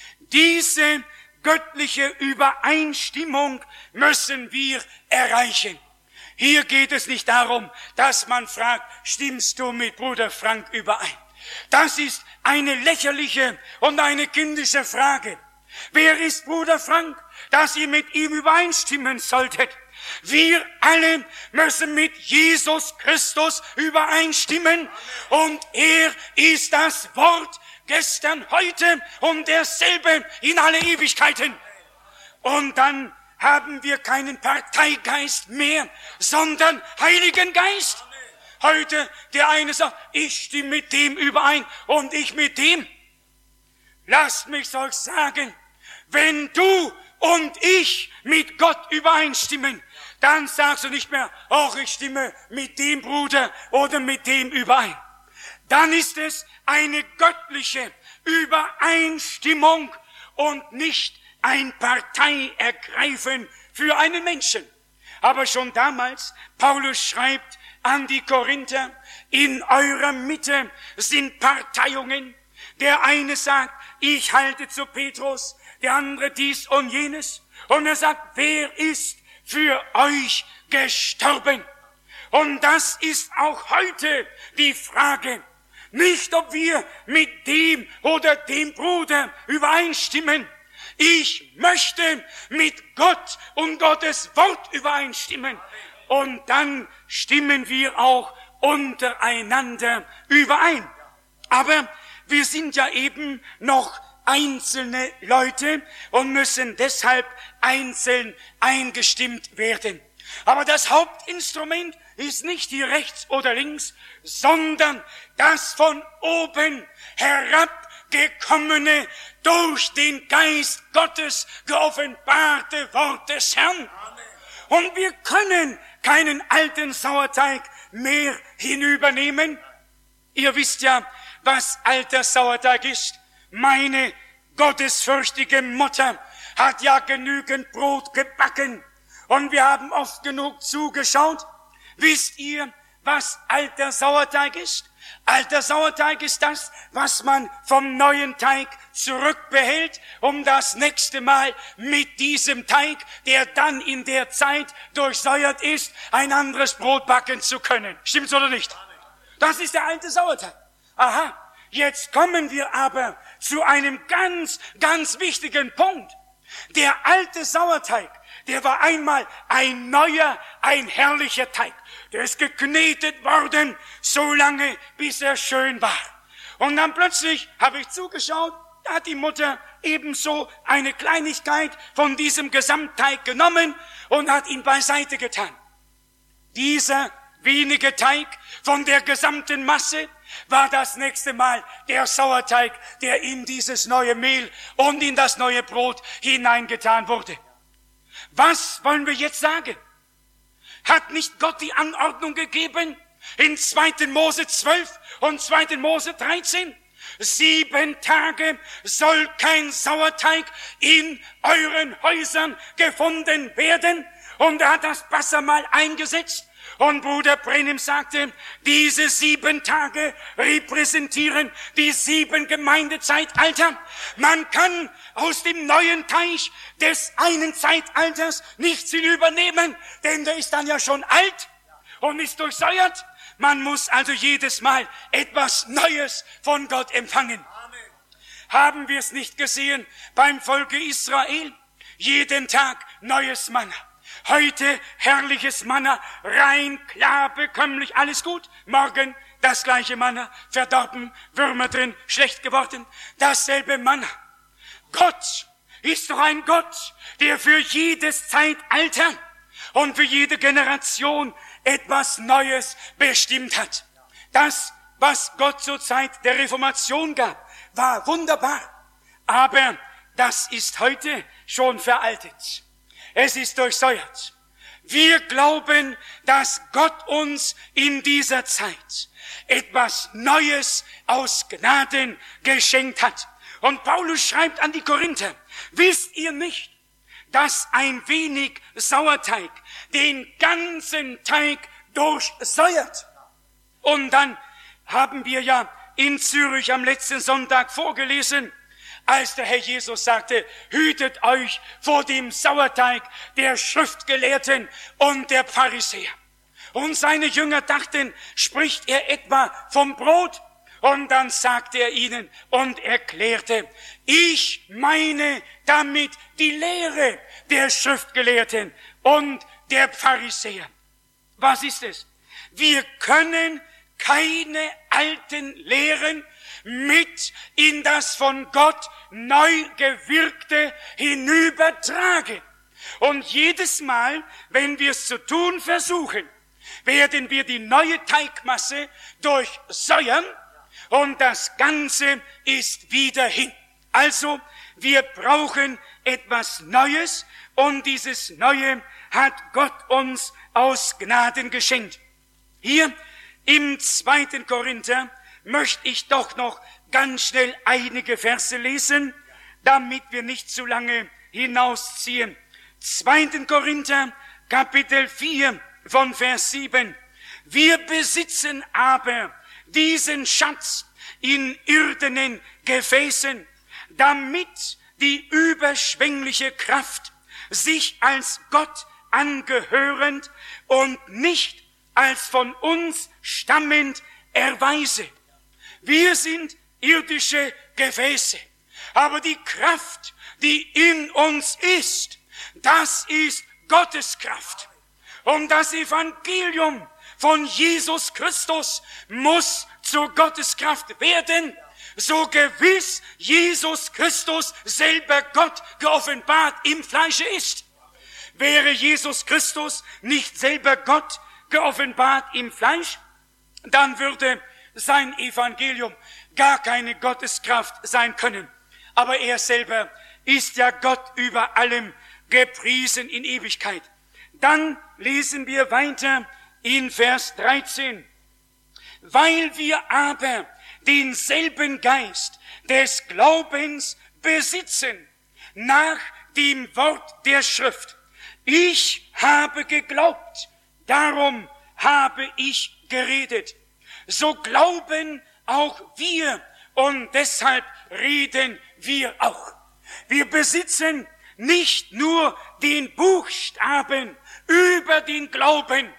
Diese göttliche Übereinstimmung müssen wir erreichen. Hier geht es nicht darum, dass man fragt, stimmst du mit Bruder Frank überein? Das ist eine lächerliche und eine kindische Frage. Wer ist Bruder Frank, dass ihr mit ihm übereinstimmen solltet? Wir alle müssen mit Jesus Christus übereinstimmen und er ist das Wort gestern, heute und derselbe in alle Ewigkeiten. Und dann haben wir keinen Parteigeist mehr, sondern Heiligen Geist. Heute der eine sagt, ich stimme mit dem überein und ich mit dem. Lasst mich euch sagen, wenn du und ich mit Gott übereinstimmen, dann sagst du nicht mehr, ach, ich stimme mit dem Bruder oder mit dem überein. Dann ist es eine göttliche Übereinstimmung und nicht ein Parteiergreifen für einen Menschen. Aber schon damals, Paulus schreibt an die Korinther, in eurer Mitte sind Parteiungen. Der eine sagt, ich halte zu Petrus, der andere dies und jenes. Und er sagt, wer ist für euch gestorben? Und das ist auch heute die Frage. Nicht, ob wir mit dem oder dem Bruder übereinstimmen. Ich möchte mit Gott und Gottes Wort übereinstimmen. Und dann stimmen wir auch untereinander überein. Aber wir sind ja eben noch einzelne Leute und müssen deshalb einzeln eingestimmt werden. Aber das Hauptinstrument ist nicht hier rechts oder links, sondern das von oben herabgekommene, durch den Geist Gottes geoffenbarte Wort des Herrn. Und wir können keinen alten Sauerteig mehr hinübernehmen. Ihr wisst ja, was alter Sauerteig ist. Meine gottesfürchtige Mutter hat ja genügend Brot gebacken und wir haben oft genug zugeschaut. Wisst ihr, was alter Sauerteig ist? Alter Sauerteig ist das, was man vom neuen Teig zurückbehält, um das nächste Mal mit diesem Teig, der dann in der Zeit durchsäuert ist, ein anderes Brot backen zu können. Stimmt's oder nicht? Das ist der alte Sauerteig. Aha, jetzt kommen wir aber zu einem ganz, ganz wichtigen Punkt. Der alte Sauerteig, der war einmal ein neuer, ein herrlicher Teig. Der ist geknetet worden, so lange, bis er schön war. Und dann plötzlich habe ich zugeschaut, da hat die Mutter ebenso eine Kleinigkeit von diesem Gesamtteig genommen und hat ihn beiseite getan. Dieser wenige Teig von der gesamten Masse war das nächste Mal der Sauerteig, der in dieses neue Mehl und in das neue Brot hineingetan wurde. Was wollen wir jetzt sagen? Hat nicht Gott die Anordnung gegeben in 2. Mose 12 und 2. Mose 13? 7 Tage soll kein Sauerteig in euren Häusern gefunden werden. Und er hat das Passamal eingesetzt. Und Bruder Brenhem sagte, diese 7 Tage repräsentieren die 7 Gemeindezeitalter. Man kann aus dem neuen Teich des einen Zeitalters nichts hinübernehmen, denn der ist dann ja schon alt und ist durchsäuert. Man muss also jedes Mal etwas Neues von Gott empfangen. Amen. Haben wir es nicht gesehen beim Volke Israel? Jeden Tag neues Manna. Heute herrliches Manna, rein, klar, bekömmlich, alles gut. Morgen das gleiche Manna, verdorben, Würmer drin, schlecht geworden. Dasselbe Manna. Gott ist doch ein Gott, der für jedes Zeitalter und für jede Generation etwas Neues bestimmt hat. Das, was Gott zur Zeit der Reformation gab, war wunderbar. Aber das ist heute schon veraltet. Es ist durchsäuert. Wir glauben, dass Gott uns in dieser Zeit etwas Neues aus Gnaden geschenkt hat. Und Paulus schreibt an die Korinther, wisst ihr nicht, dass ein wenig Sauerteig den ganzen Teig durchsäuert? Und dann haben wir ja in Zürich am letzten Sonntag vorgelesen, als der Herr Jesus sagte, hütet euch vor dem Sauerteig der Schriftgelehrten und der Pharisäer. Und seine Jünger dachten, spricht er etwa vom Brot? Und dann sagte er ihnen und erklärte, ich meine damit die Lehre der Schriftgelehrten und der Pharisäer. Was ist es? Wir können keine alten Lehren mit in das von Gott neu gewirkte hinübertragen. Und jedes Mal, wenn wir es zu tun versuchen, werden wir die neue Teigmasse durchsäuern und das Ganze ist wieder hin. Also, wir brauchen etwas Neues und dieses Neue hat Gott uns aus Gnaden geschenkt. Hier im 2. Korinther möchte ich doch noch ganz schnell einige Verse lesen, damit wir nicht zu lange hinausziehen. 2. Korinther, Kapitel 4 von Vers 7. Wir besitzen aber diesen Schatz in irdenen Gefäßen, damit die überschwängliche Kraft sich als Gott angehörend und nicht als von uns stammend erweise. Wir sind irdische Gefäße, aber die Kraft, die in uns ist, das ist Gottes Kraft. Und das Evangelium von Jesus Christus muss zur Gotteskraft werden, so gewiss Jesus Christus selber Gott geoffenbart im Fleische ist. Wäre Jesus Christus nicht selber Gott geoffenbart im Fleisch, dann würde sein Evangelium gar keine Gotteskraft sein können. Aber er selber ist ja Gott über allem, gepriesen in Ewigkeit. Dann lesen wir weiter in Vers 13. Weil wir aber denselben Geist des Glaubens besitzen, nach dem Wort der Schrift. Ich habe geglaubt, darum habe ich geredet. So glauben auch wir und deshalb reden wir auch. Wir besitzen nicht nur den Buchstaben über den Glauben,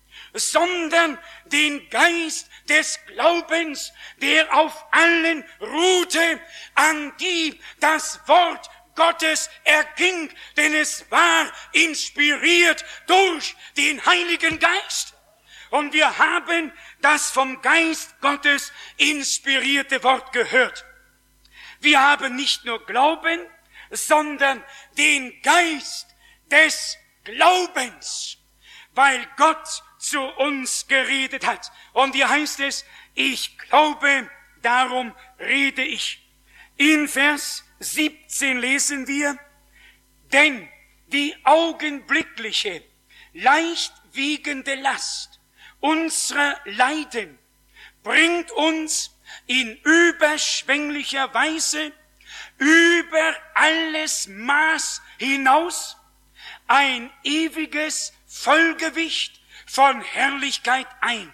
sondern den Geist des Glaubens, der auf allen ruhte, an die das Wort Gottes erging, denn es war inspiriert durch den Heiligen Geist. Und wir haben das vom Geist Gottes inspirierte Wort gehört. Wir haben nicht nur Glauben, sondern den Geist des Glaubens, weil Gott zu uns geredet hat. Und hier heißt es, ich glaube, darum rede ich. In Vers 17 lesen wir, denn die augenblickliche, leicht wiegende Last unserer Leiden bringt uns in überschwänglicher Weise über alles Maß hinaus, ein ewiges Vollgewicht von Herrlichkeit ein,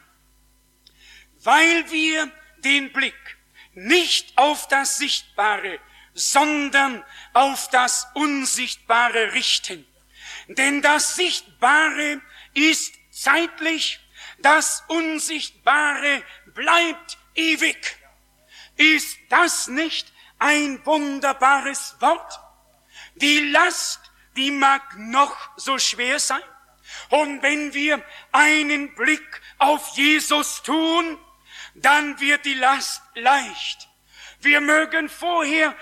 weil wir den Blick nicht auf das Sichtbare, sondern auf das Unsichtbare richten. Denn das Sichtbare ist zeitlich, das Unsichtbare bleibt ewig. Ist das nicht ein wunderbares Wort? Die Last, die mag noch so schwer sein. Und wenn wir einen Blick auf Jesus tun, dann wird die Last leicht. Wir mögen vorher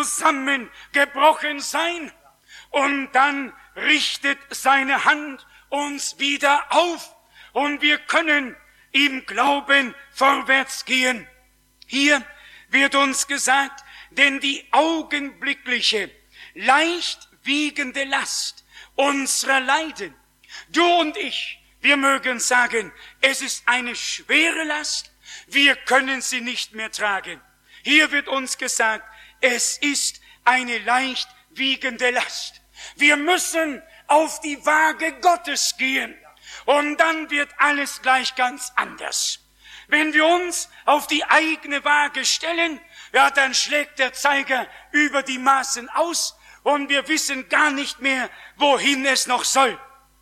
zusammengebrochen sein und dann richtet seine Hand uns wieder auf und wir können im Glauben vorwärts gehen. Hier wird uns gesagt, denn die augenblickliche, leicht wiegende Last unserer Leiden, du und ich, wir mögen sagen, es ist eine schwere Last, wir können sie nicht mehr tragen. Hier wird uns gesagt, es ist eine leicht wiegende Last. Wir müssen auf die Waage Gottes gehen und dann wird alles gleich ganz anders. Wenn wir uns auf die eigene Waage stellen, ja, dann schlägt der Zeiger über die Maßen aus und wir wissen gar nicht mehr, wohin es noch soll.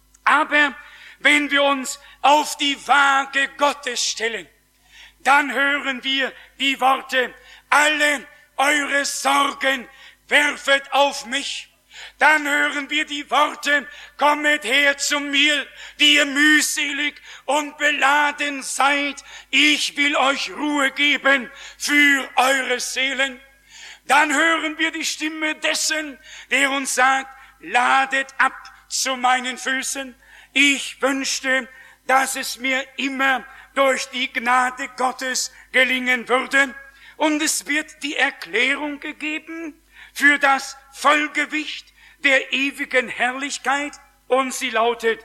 Aber wenn wir uns auf die Waage Gottes stellen, dann hören wir die Worte, alle eure Sorgen werfet auf mich. Dann hören wir die Worte, kommet her zu mir, die ihr mühselig und beladen seid. Ich will euch Ruhe geben für eure Seelen. Dann hören wir die Stimme dessen, der uns sagt, ladet ab zu meinen Füßen. Ich wünschte, dass es mir immer durch die Gnade Gottes gelingen würde. Und es wird die Erklärung gegeben für das Vollgewicht der ewigen Herrlichkeit. Und sie lautet,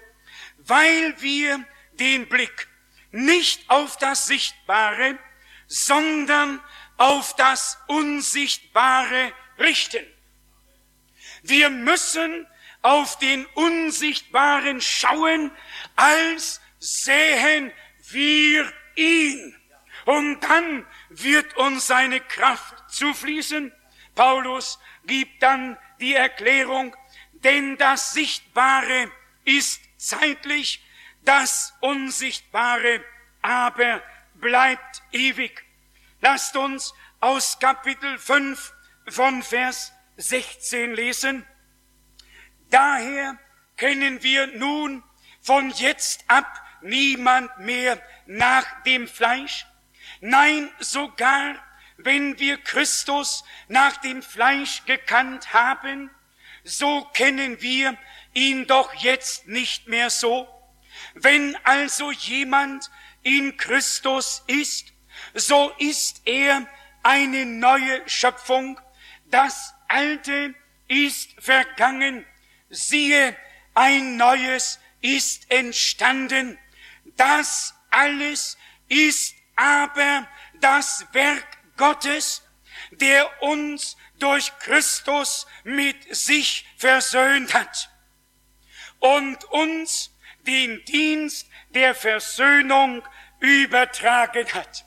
weil wir den Blick nicht auf das Sichtbare, sondern auf das Unsichtbare richten. Wir müssen auf den Unsichtbaren schauen, als sähen wir ihn. Und dann wird uns seine Kraft zufließen. Paulus gibt dann die Erklärung, denn das Sichtbare ist zeitlich, das Unsichtbare aber bleibt ewig. Lasst uns aus Kapitel 5 von Vers 16 lesen. Daher kennen wir nun von jetzt ab niemand mehr nach dem Fleisch. Nein, sogar wenn wir Christus nach dem Fleisch gekannt haben, so kennen wir ihn doch jetzt nicht mehr so. Wenn also jemand in Christus ist, so ist er eine neue Schöpfung. Das Alte ist vergangen. Siehe, ein Neues ist entstanden. Das alles ist aber das Werk Gottes, der uns durch Christus mit sich versöhnt hat und uns den Dienst der Versöhnung übertragen hat.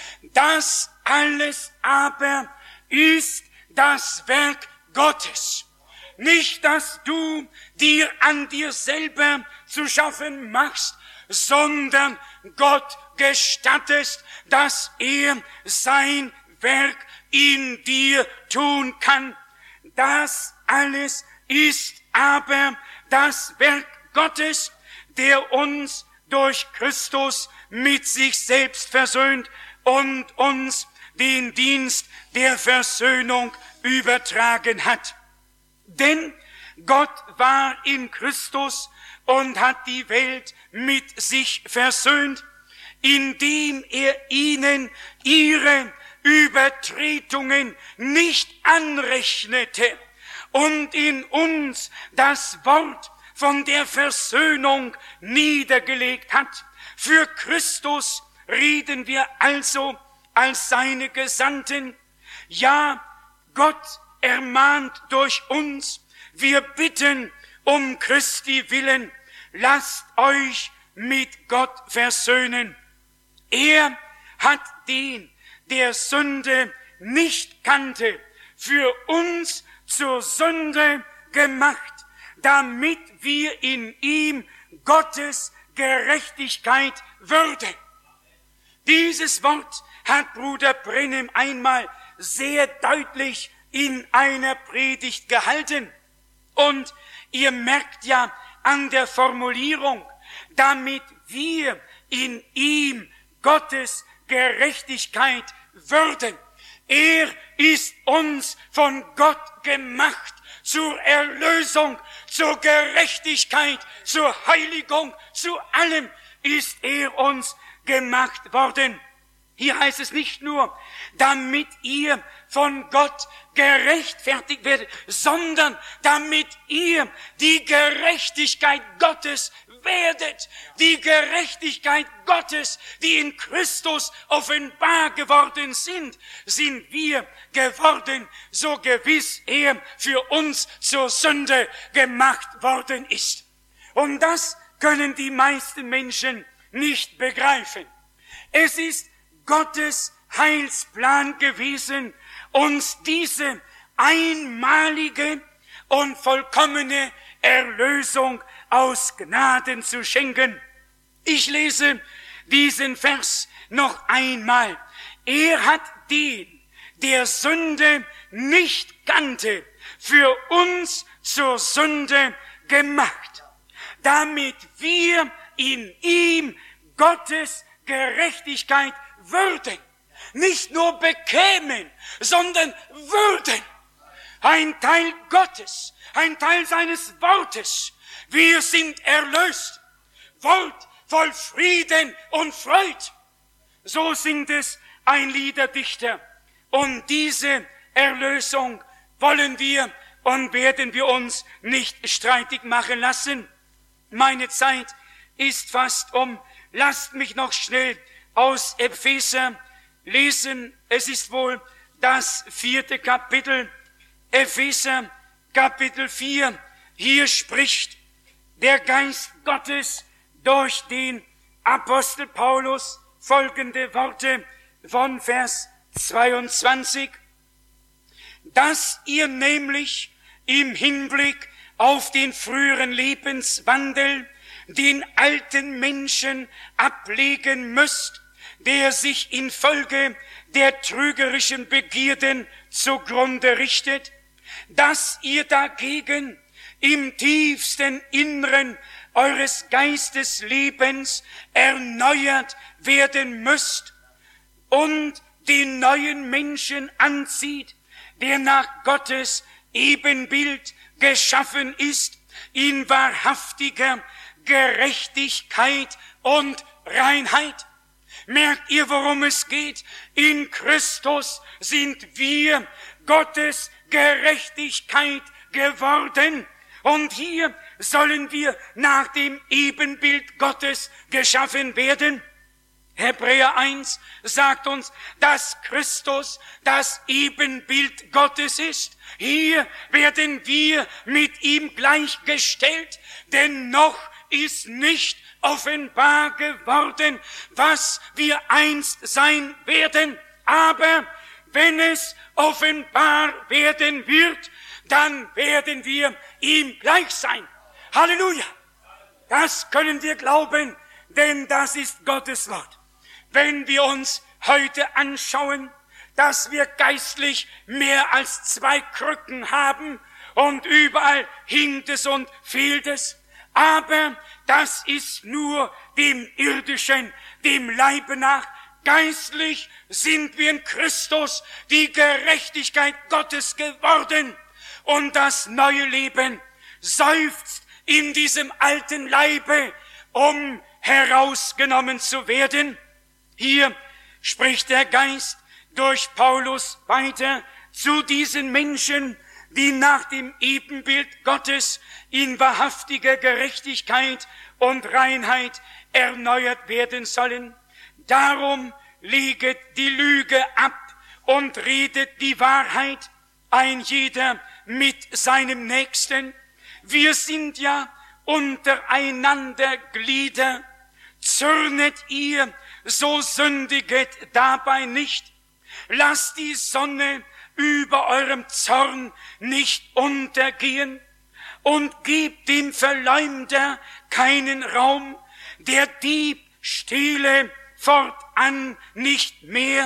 Das alles aber ist das Werk Gottes. Nicht, dass du dir an dir selber zu schaffen machst, sondern Gott gestattest, dass er sein Werk in dir tun kann. Das alles ist aber das Werk Gottes, der uns durch Christus mit sich selbst versöhnt und uns den Dienst der Versöhnung übertragen hat. Denn Gott war in Christus und hat die Welt mit sich versöhnt, indem er ihnen ihre Übertretungen nicht anrechnete und in uns das Wort von der Versöhnung niedergelegt hat. Für Christus reden wir also als seine Gesandten. Ja, Gott ermahnt durch uns. Wir bitten um Christi willen, lasst euch mit Gott versöhnen. Er hat den, der Sünde nicht kannte, für uns zur Sünde gemacht, damit wir in ihm Gottes Gerechtigkeit würden. Dieses Wort hat Bruder Brennem einmal sehr deutlich in einer Predigt gehalten. Und ihr merkt ja an der Formulierung, damit wir in ihm Gottes Gerechtigkeit würden. Er ist uns von Gott gemacht zur Erlösung, zur Gerechtigkeit, zur Heiligung, zu allem ist er uns gemacht worden. Hier heißt es nicht nur, damit ihr von Gott gerechtfertigt werdet, sondern damit ihr die Gerechtigkeit Gottes werdet. Die Gerechtigkeit Gottes, die in Christus offenbar geworden sind wir geworden, so gewiss er für uns zur Sünde gemacht worden ist. Und das können die meisten Menschen nicht begreifen. Es ist Gottes Heilsplan gewesen, uns diese einmalige und vollkommene Erlösung aus Gnaden zu schenken. Ich lese diesen Vers noch einmal. Er hat den, der Sünde nicht kannte, für uns zur Sünde gemacht, damit wir in ihm Gottes Gerechtigkeit würden. Nicht nur bekämen, sondern würden. Ein Teil Gottes, ein Teil seines Wortes. Wir sind erlöst. Wort voll Frieden und Freude. So singt es ein Liederdichter. Und diese Erlösung wollen wir und werden wir uns nicht streitig machen lassen. Meine Zeit ist fast um. Lasst mich noch schnell aus Epheser lesen. Es ist wohl das 4. Kapitel. Epheser Kapitel 4. Hier spricht der Geist Gottes durch den Apostel Paulus folgende Worte von Vers 22. Dass ihr nämlich im Hinblick auf den früheren Lebenswandel den alten Menschen ablegen müsst, der sich infolge der trügerischen Begierden zugrunde richtet, dass ihr dagegen im tiefsten Inneren eures Geisteslebens erneuert werden müsst und den neuen Menschen anzieht, der nach Gottes Ebenbild geschaffen ist, in wahrhaftiger Gerechtigkeit und Reinheit. Merkt ihr, worum es geht? In Christus sind wir Gottes Gerechtigkeit geworden. Und hier sollen wir nach dem Ebenbild Gottes geschaffen werden. Hebräer 1 sagt uns, dass Christus das Ebenbild Gottes ist. Hier werden wir mit ihm gleichgestellt, denn noch ist nicht offenbar geworden, was wir einst sein werden. Aber wenn es offenbar werden wird, dann werden wir ihm gleich sein. Halleluja! Das können wir glauben, denn das ist Gottes Wort. Wenn wir uns heute anschauen, dass wir geistlich mehr als 2 Krücken haben und überall hinkt es und fehlt es, aber das ist nur dem Irdischen, dem Leibe nach. Geistlich sind wir in Christus die Gerechtigkeit Gottes geworden. Und das neue Leben seufzt in diesem alten Leibe, um herausgenommen zu werden. Hier spricht der Geist durch Paulus weiter zu diesen Menschen, die nach dem Ebenbild Gottes in wahrhaftiger Gerechtigkeit und Reinheit erneuert werden sollen. Darum leget die Lüge ab und redet die Wahrheit, ein jeder mit seinem Nächsten, wir sind ja untereinander Glieder. Zürnet ihr, so sündiget dabei nicht. Lasst die Sonne über eurem Zorn nicht untergehen und gebt dem Verleumder keinen Raum. Der Dieb stehle fortan nicht mehr,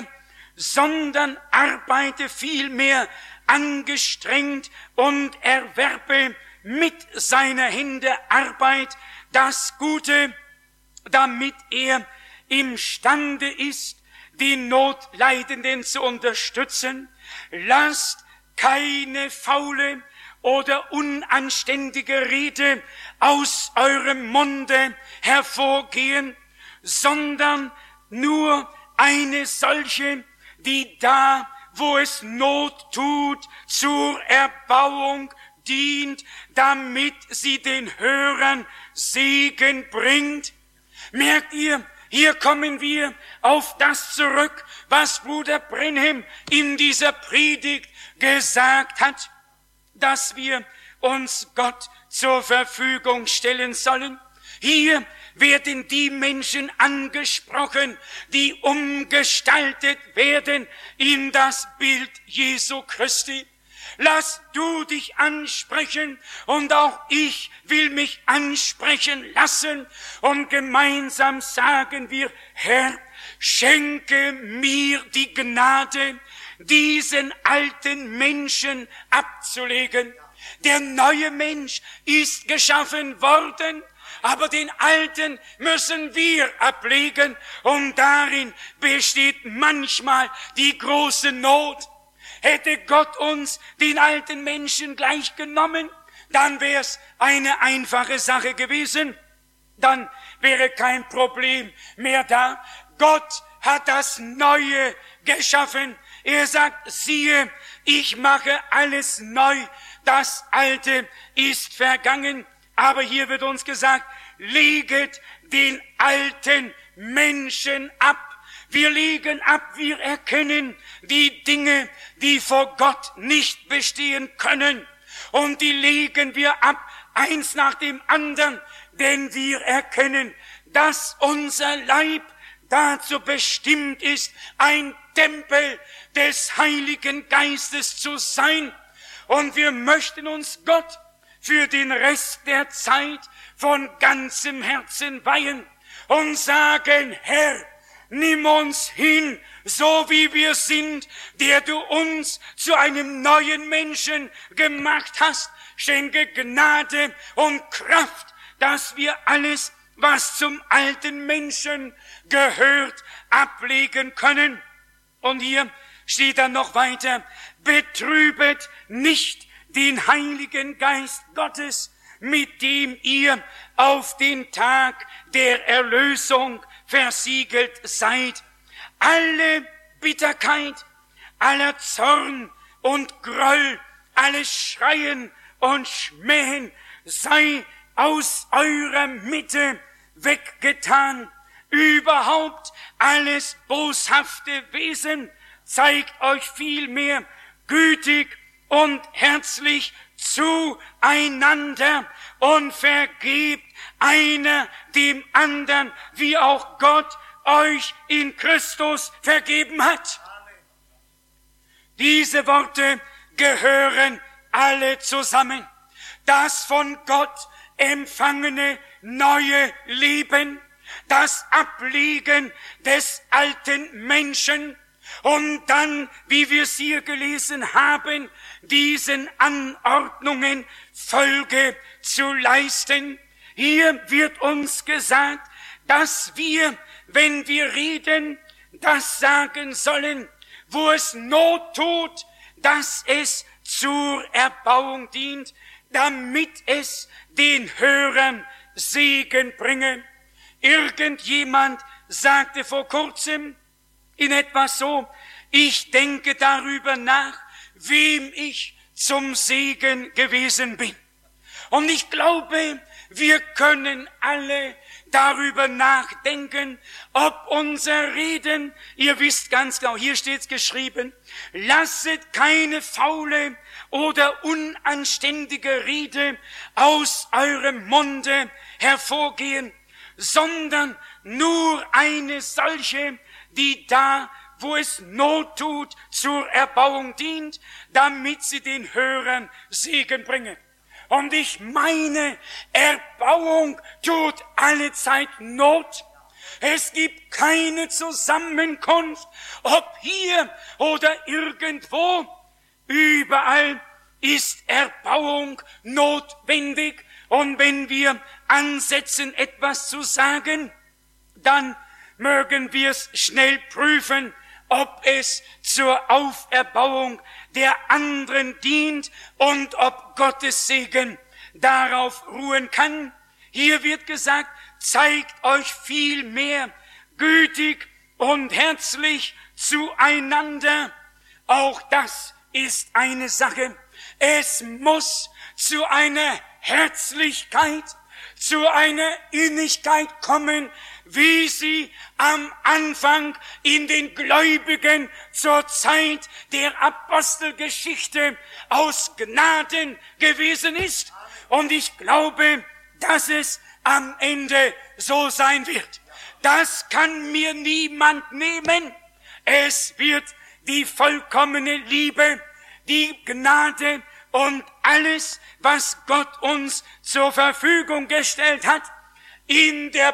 sondern arbeite vielmehr angestrengt und erwerbe mit seiner Hände Arbeit das Gute, damit er imstande ist, die Notleidenden zu unterstützen. Lasst keine faule oder unanständige Rede aus eurem Munde hervorgehen, sondern nur eine solche, die da, wo es Not tut, zur Erbauung dient, damit sie den Hörern Segen bringt. Merkt ihr, hier kommen wir auf das zurück, was Bruder Branham in dieser Predigt gesagt hat, dass wir uns Gott zur Verfügung stellen sollen. Hier werden die Menschen angesprochen, die umgestaltet werden in das Bild Jesu Christi. Lass du dich ansprechen und auch ich will mich ansprechen lassen und gemeinsam sagen wir, Herr, schenke mir die Gnade, diesen alten Menschen abzulegen. Der neue Mensch ist geschaffen worden, aber den alten müssen wir ablegen und darin besteht manchmal die große Not. Hätte Gott uns den alten Menschen gleich genommen, dann wäre es eine einfache Sache gewesen. Dann wäre kein Problem mehr da. Gott hat das Neue geschaffen. Er sagt, siehe, ich mache alles neu. Das Alte ist vergangen. Aber hier wird uns gesagt, leget den alten Menschen ab. Wir legen ab, wir erkennen die Dinge, die vor Gott nicht bestehen können. Und die legen wir ab, eins nach dem anderen, denn wir erkennen, dass unser Leib dazu bestimmt ist, ein Tempel des Heiligen Geistes zu sein. Und wir möchten uns Gott für den Rest der Zeit von ganzem Herzen weihen und sagen, Herr, nimm uns hin, so wie wir sind, der du uns zu einem neuen Menschen gemacht hast. Schenke Gnade und Kraft, dass wir alles, was zum alten Menschen gehört, ablegen können. Und hier steht dann noch weiter, betrübet nicht den Heiligen Geist Gottes, mit dem ihr auf den Tag der Erlösung versiegelt seid. Alle Bitterkeit, aller Zorn und Groll, alles Schreien und Schmähen sei aus eurer Mitte weggetan. Überhaupt alles boshafte Wesen zeigt euch vielmehr gütig und herzlich zueinander und vergebt einer dem anderen, wie auch Gott euch in Christus vergeben hat. Amen. Diese Worte gehören alle zusammen. Das von Gott empfangene neue Leben, das Ablegen des alten Menschen und dann, wie wir es hier gelesen haben, diesen Anordnungen Folge zu leisten. Hier wird uns gesagt, dass wir, wenn wir reden, das sagen sollen, wo es Not tut, dass es zur Erbauung dient, damit es den Hörern Segen bringe. Irgendjemand sagte vor kurzem in etwa so, ich denke darüber nach, wem ich zum Segen gewesen bin. Und ich glaube, wir können alle darüber nachdenken, ob unser Reden, ihr wisst ganz genau, hier steht's geschrieben, lasset keine faule oder unanständige Rede aus eurem Munde hervorgehen, sondern nur eine solche, die da, wo es Not tut, zur Erbauung dient, damit sie den Hörern Segen bringe. Und ich meine, Erbauung tut allezeit Not. Es gibt keine Zusammenkunft, ob hier oder irgendwo. Überall ist Erbauung notwendig. Und wenn wir ansetzen, etwas zu sagen, dann mögen wir es schnell prüfen, ob es zur Auferbauung der anderen dient und ob Gottes Segen darauf ruhen kann. Hier wird gesagt, zeigt euch vielmehr gütig und herzlich zueinander. Auch das ist eine Sache. Es muss zu einer Herzlichkeit, zu einer Innigkeit kommen, wie sie am Anfang in den Gläubigen zur Zeit der Apostelgeschichte aus Gnaden gewesen ist. Und ich glaube, dass es am Ende so sein wird. Das kann mir niemand nehmen. Es wird die vollkommene Liebe, die Gnade und alles, was Gott uns zur Verfügung gestellt hat, in der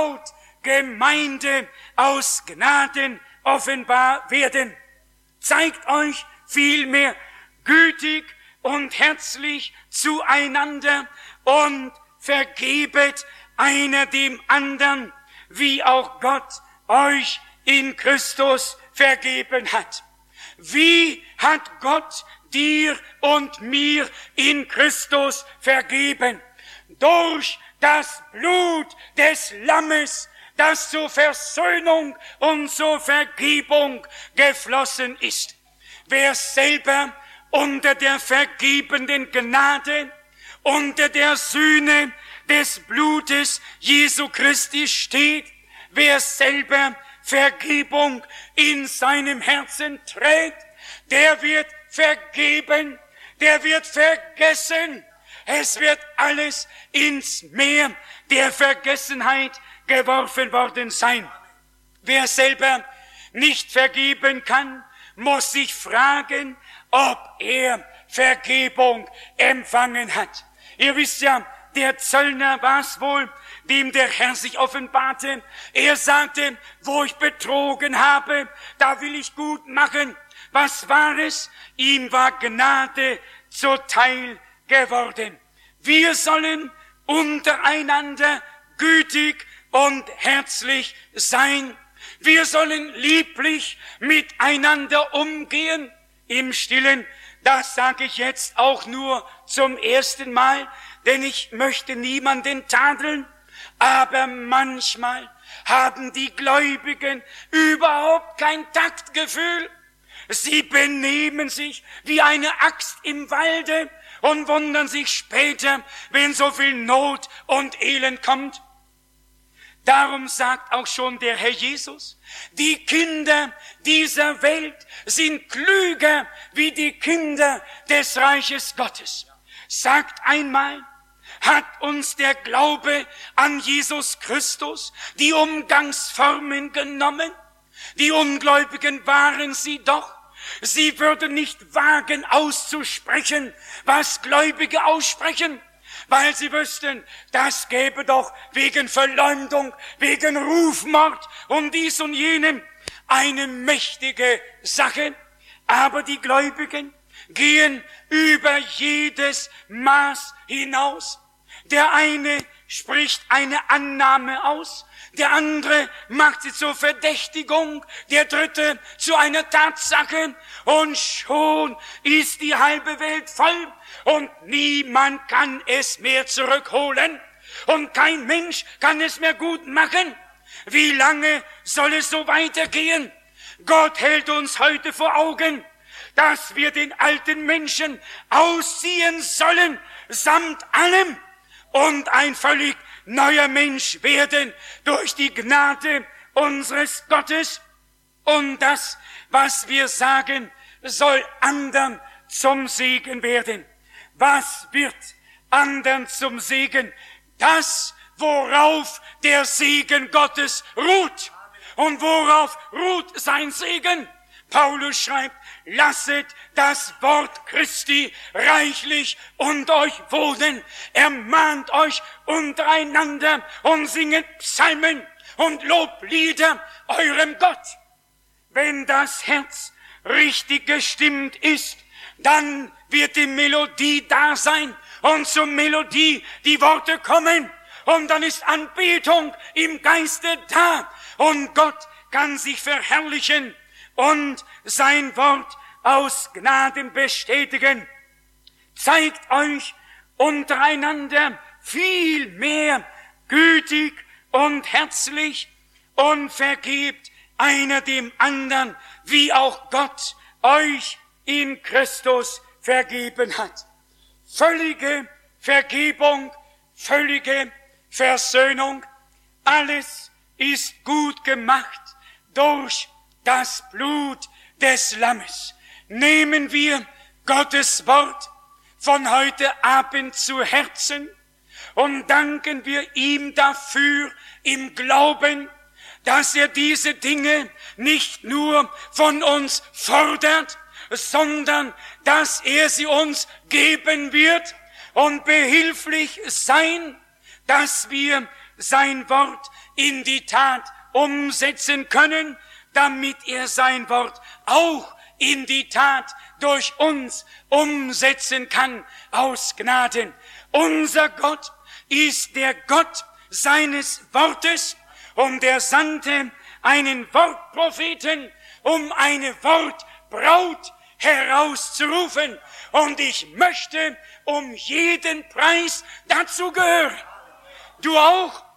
Brautgemeinde aus Gnaden offenbar werden. Zeigt euch vielmehr gütig und herzlich zueinander und vergebet einer dem anderen, wie auch Gott euch in Christus vergeben hat. Wie hat Gott dir und mir in Christus vergeben? Durch das Blut des Lammes, das zur Versöhnung und zur Vergebung geflossen ist. Wer selber unter der vergebenden Gnade, unter der Sühne des Blutes Jesu Christi steht, wer selber Vergebung in seinem Herzen trägt, der wird vergeben, der wird vergessen. Es wird alles ins Meer der Vergessenheit geworfen worden sein. Wer selber nicht vergeben kann, muss sich fragen, ob er Vergebung empfangen hat. Ihr wisst ja, der Zöllner war es wohl, dem der Herr sich offenbarte. Er sagte, wo ich betrogen habe, da will ich gut machen. Was war es? Ihm war Gnade zuteil geworden. Wir sollen untereinander gütig und herzlich sein. Wir sollen lieblich miteinander umgehen im Stillen. Das sage ich jetzt auch nur zum ersten Mal, denn ich möchte niemanden tadeln. Aber manchmal haben die Gläubigen überhaupt kein Taktgefühl. Sie benehmen sich wie eine Axt im Walde und wundern sich später, wenn so viel Not und Elend kommt. Darum sagt auch schon der Herr Jesus, die Kinder dieser Welt sind klüger wie die Kinder des Reiches Gottes. Sagt einmal, hat uns der Glaube an Jesus Christus die Umgangsformen genommen? Die Ungläubigen waren sie doch. Sie würden nicht wagen auszusprechen, was Gläubige aussprechen, weil sie wüssten, das gäbe doch wegen Verleumdung, wegen Rufmord und dies und jenem eine mächtige Sache. Aber die Gläubigen gehen über jedes Maß hinaus. Der eine spricht eine Annahme aus, der andere macht sie zur Verdächtigung, der dritte zu einer Tatsache, und schon ist die halbe Welt voll und niemand kann es mehr zurückholen und kein Mensch kann es mehr gut machen. Wie lange soll es so weitergehen? Gott hält uns heute vor Augen, dass wir den alten Menschen ausziehen sollen, samt allem, und ein völlig neuer Mensch werden durch die Gnade unseres Gottes. Und das, was wir sagen, soll anderen zum Segen werden. Was wird anderen zum Segen? Das, worauf der Segen Gottes ruht. Und worauf ruht sein Segen? Paulus schreibt, lasset das Wort Christi reichlich unter euch wohnen. Ermahnt euch untereinander und singet Psalmen und Loblieder eurem Gott. Wenn das Herz richtig gestimmt ist, dann wird die Melodie da sein und zur Melodie die Worte kommen und dann ist Anbetung im Geiste da und Gott kann sich verherrlichen und sein Wort aus Gnaden bestätigen. Zeigt euch untereinander viel mehr gütig und herzlich und vergebt einer dem anderen, wie auch Gott euch in Christus vergeben hat. Völlige Vergebung, völlige Versöhnung, alles ist gut gemacht durch das Blut des Lammes. Nehmen wir Gottes Wort von heute Abend zu Herzen und danken wir ihm dafür im Glauben, dass er diese Dinge nicht nur von uns fordert, sondern dass er sie uns geben wird und behilflich sein, dass wir sein Wort in die Tat umsetzen können, damit er sein Wort auch in die Tat durch uns umsetzen kann aus Gnaden. Unser Gott ist der Gott seines Wortes und er sandte einen Wortpropheten, um eine Wortbraut herauszurufen. Und ich möchte um jeden Preis dazu gehören. Du auch?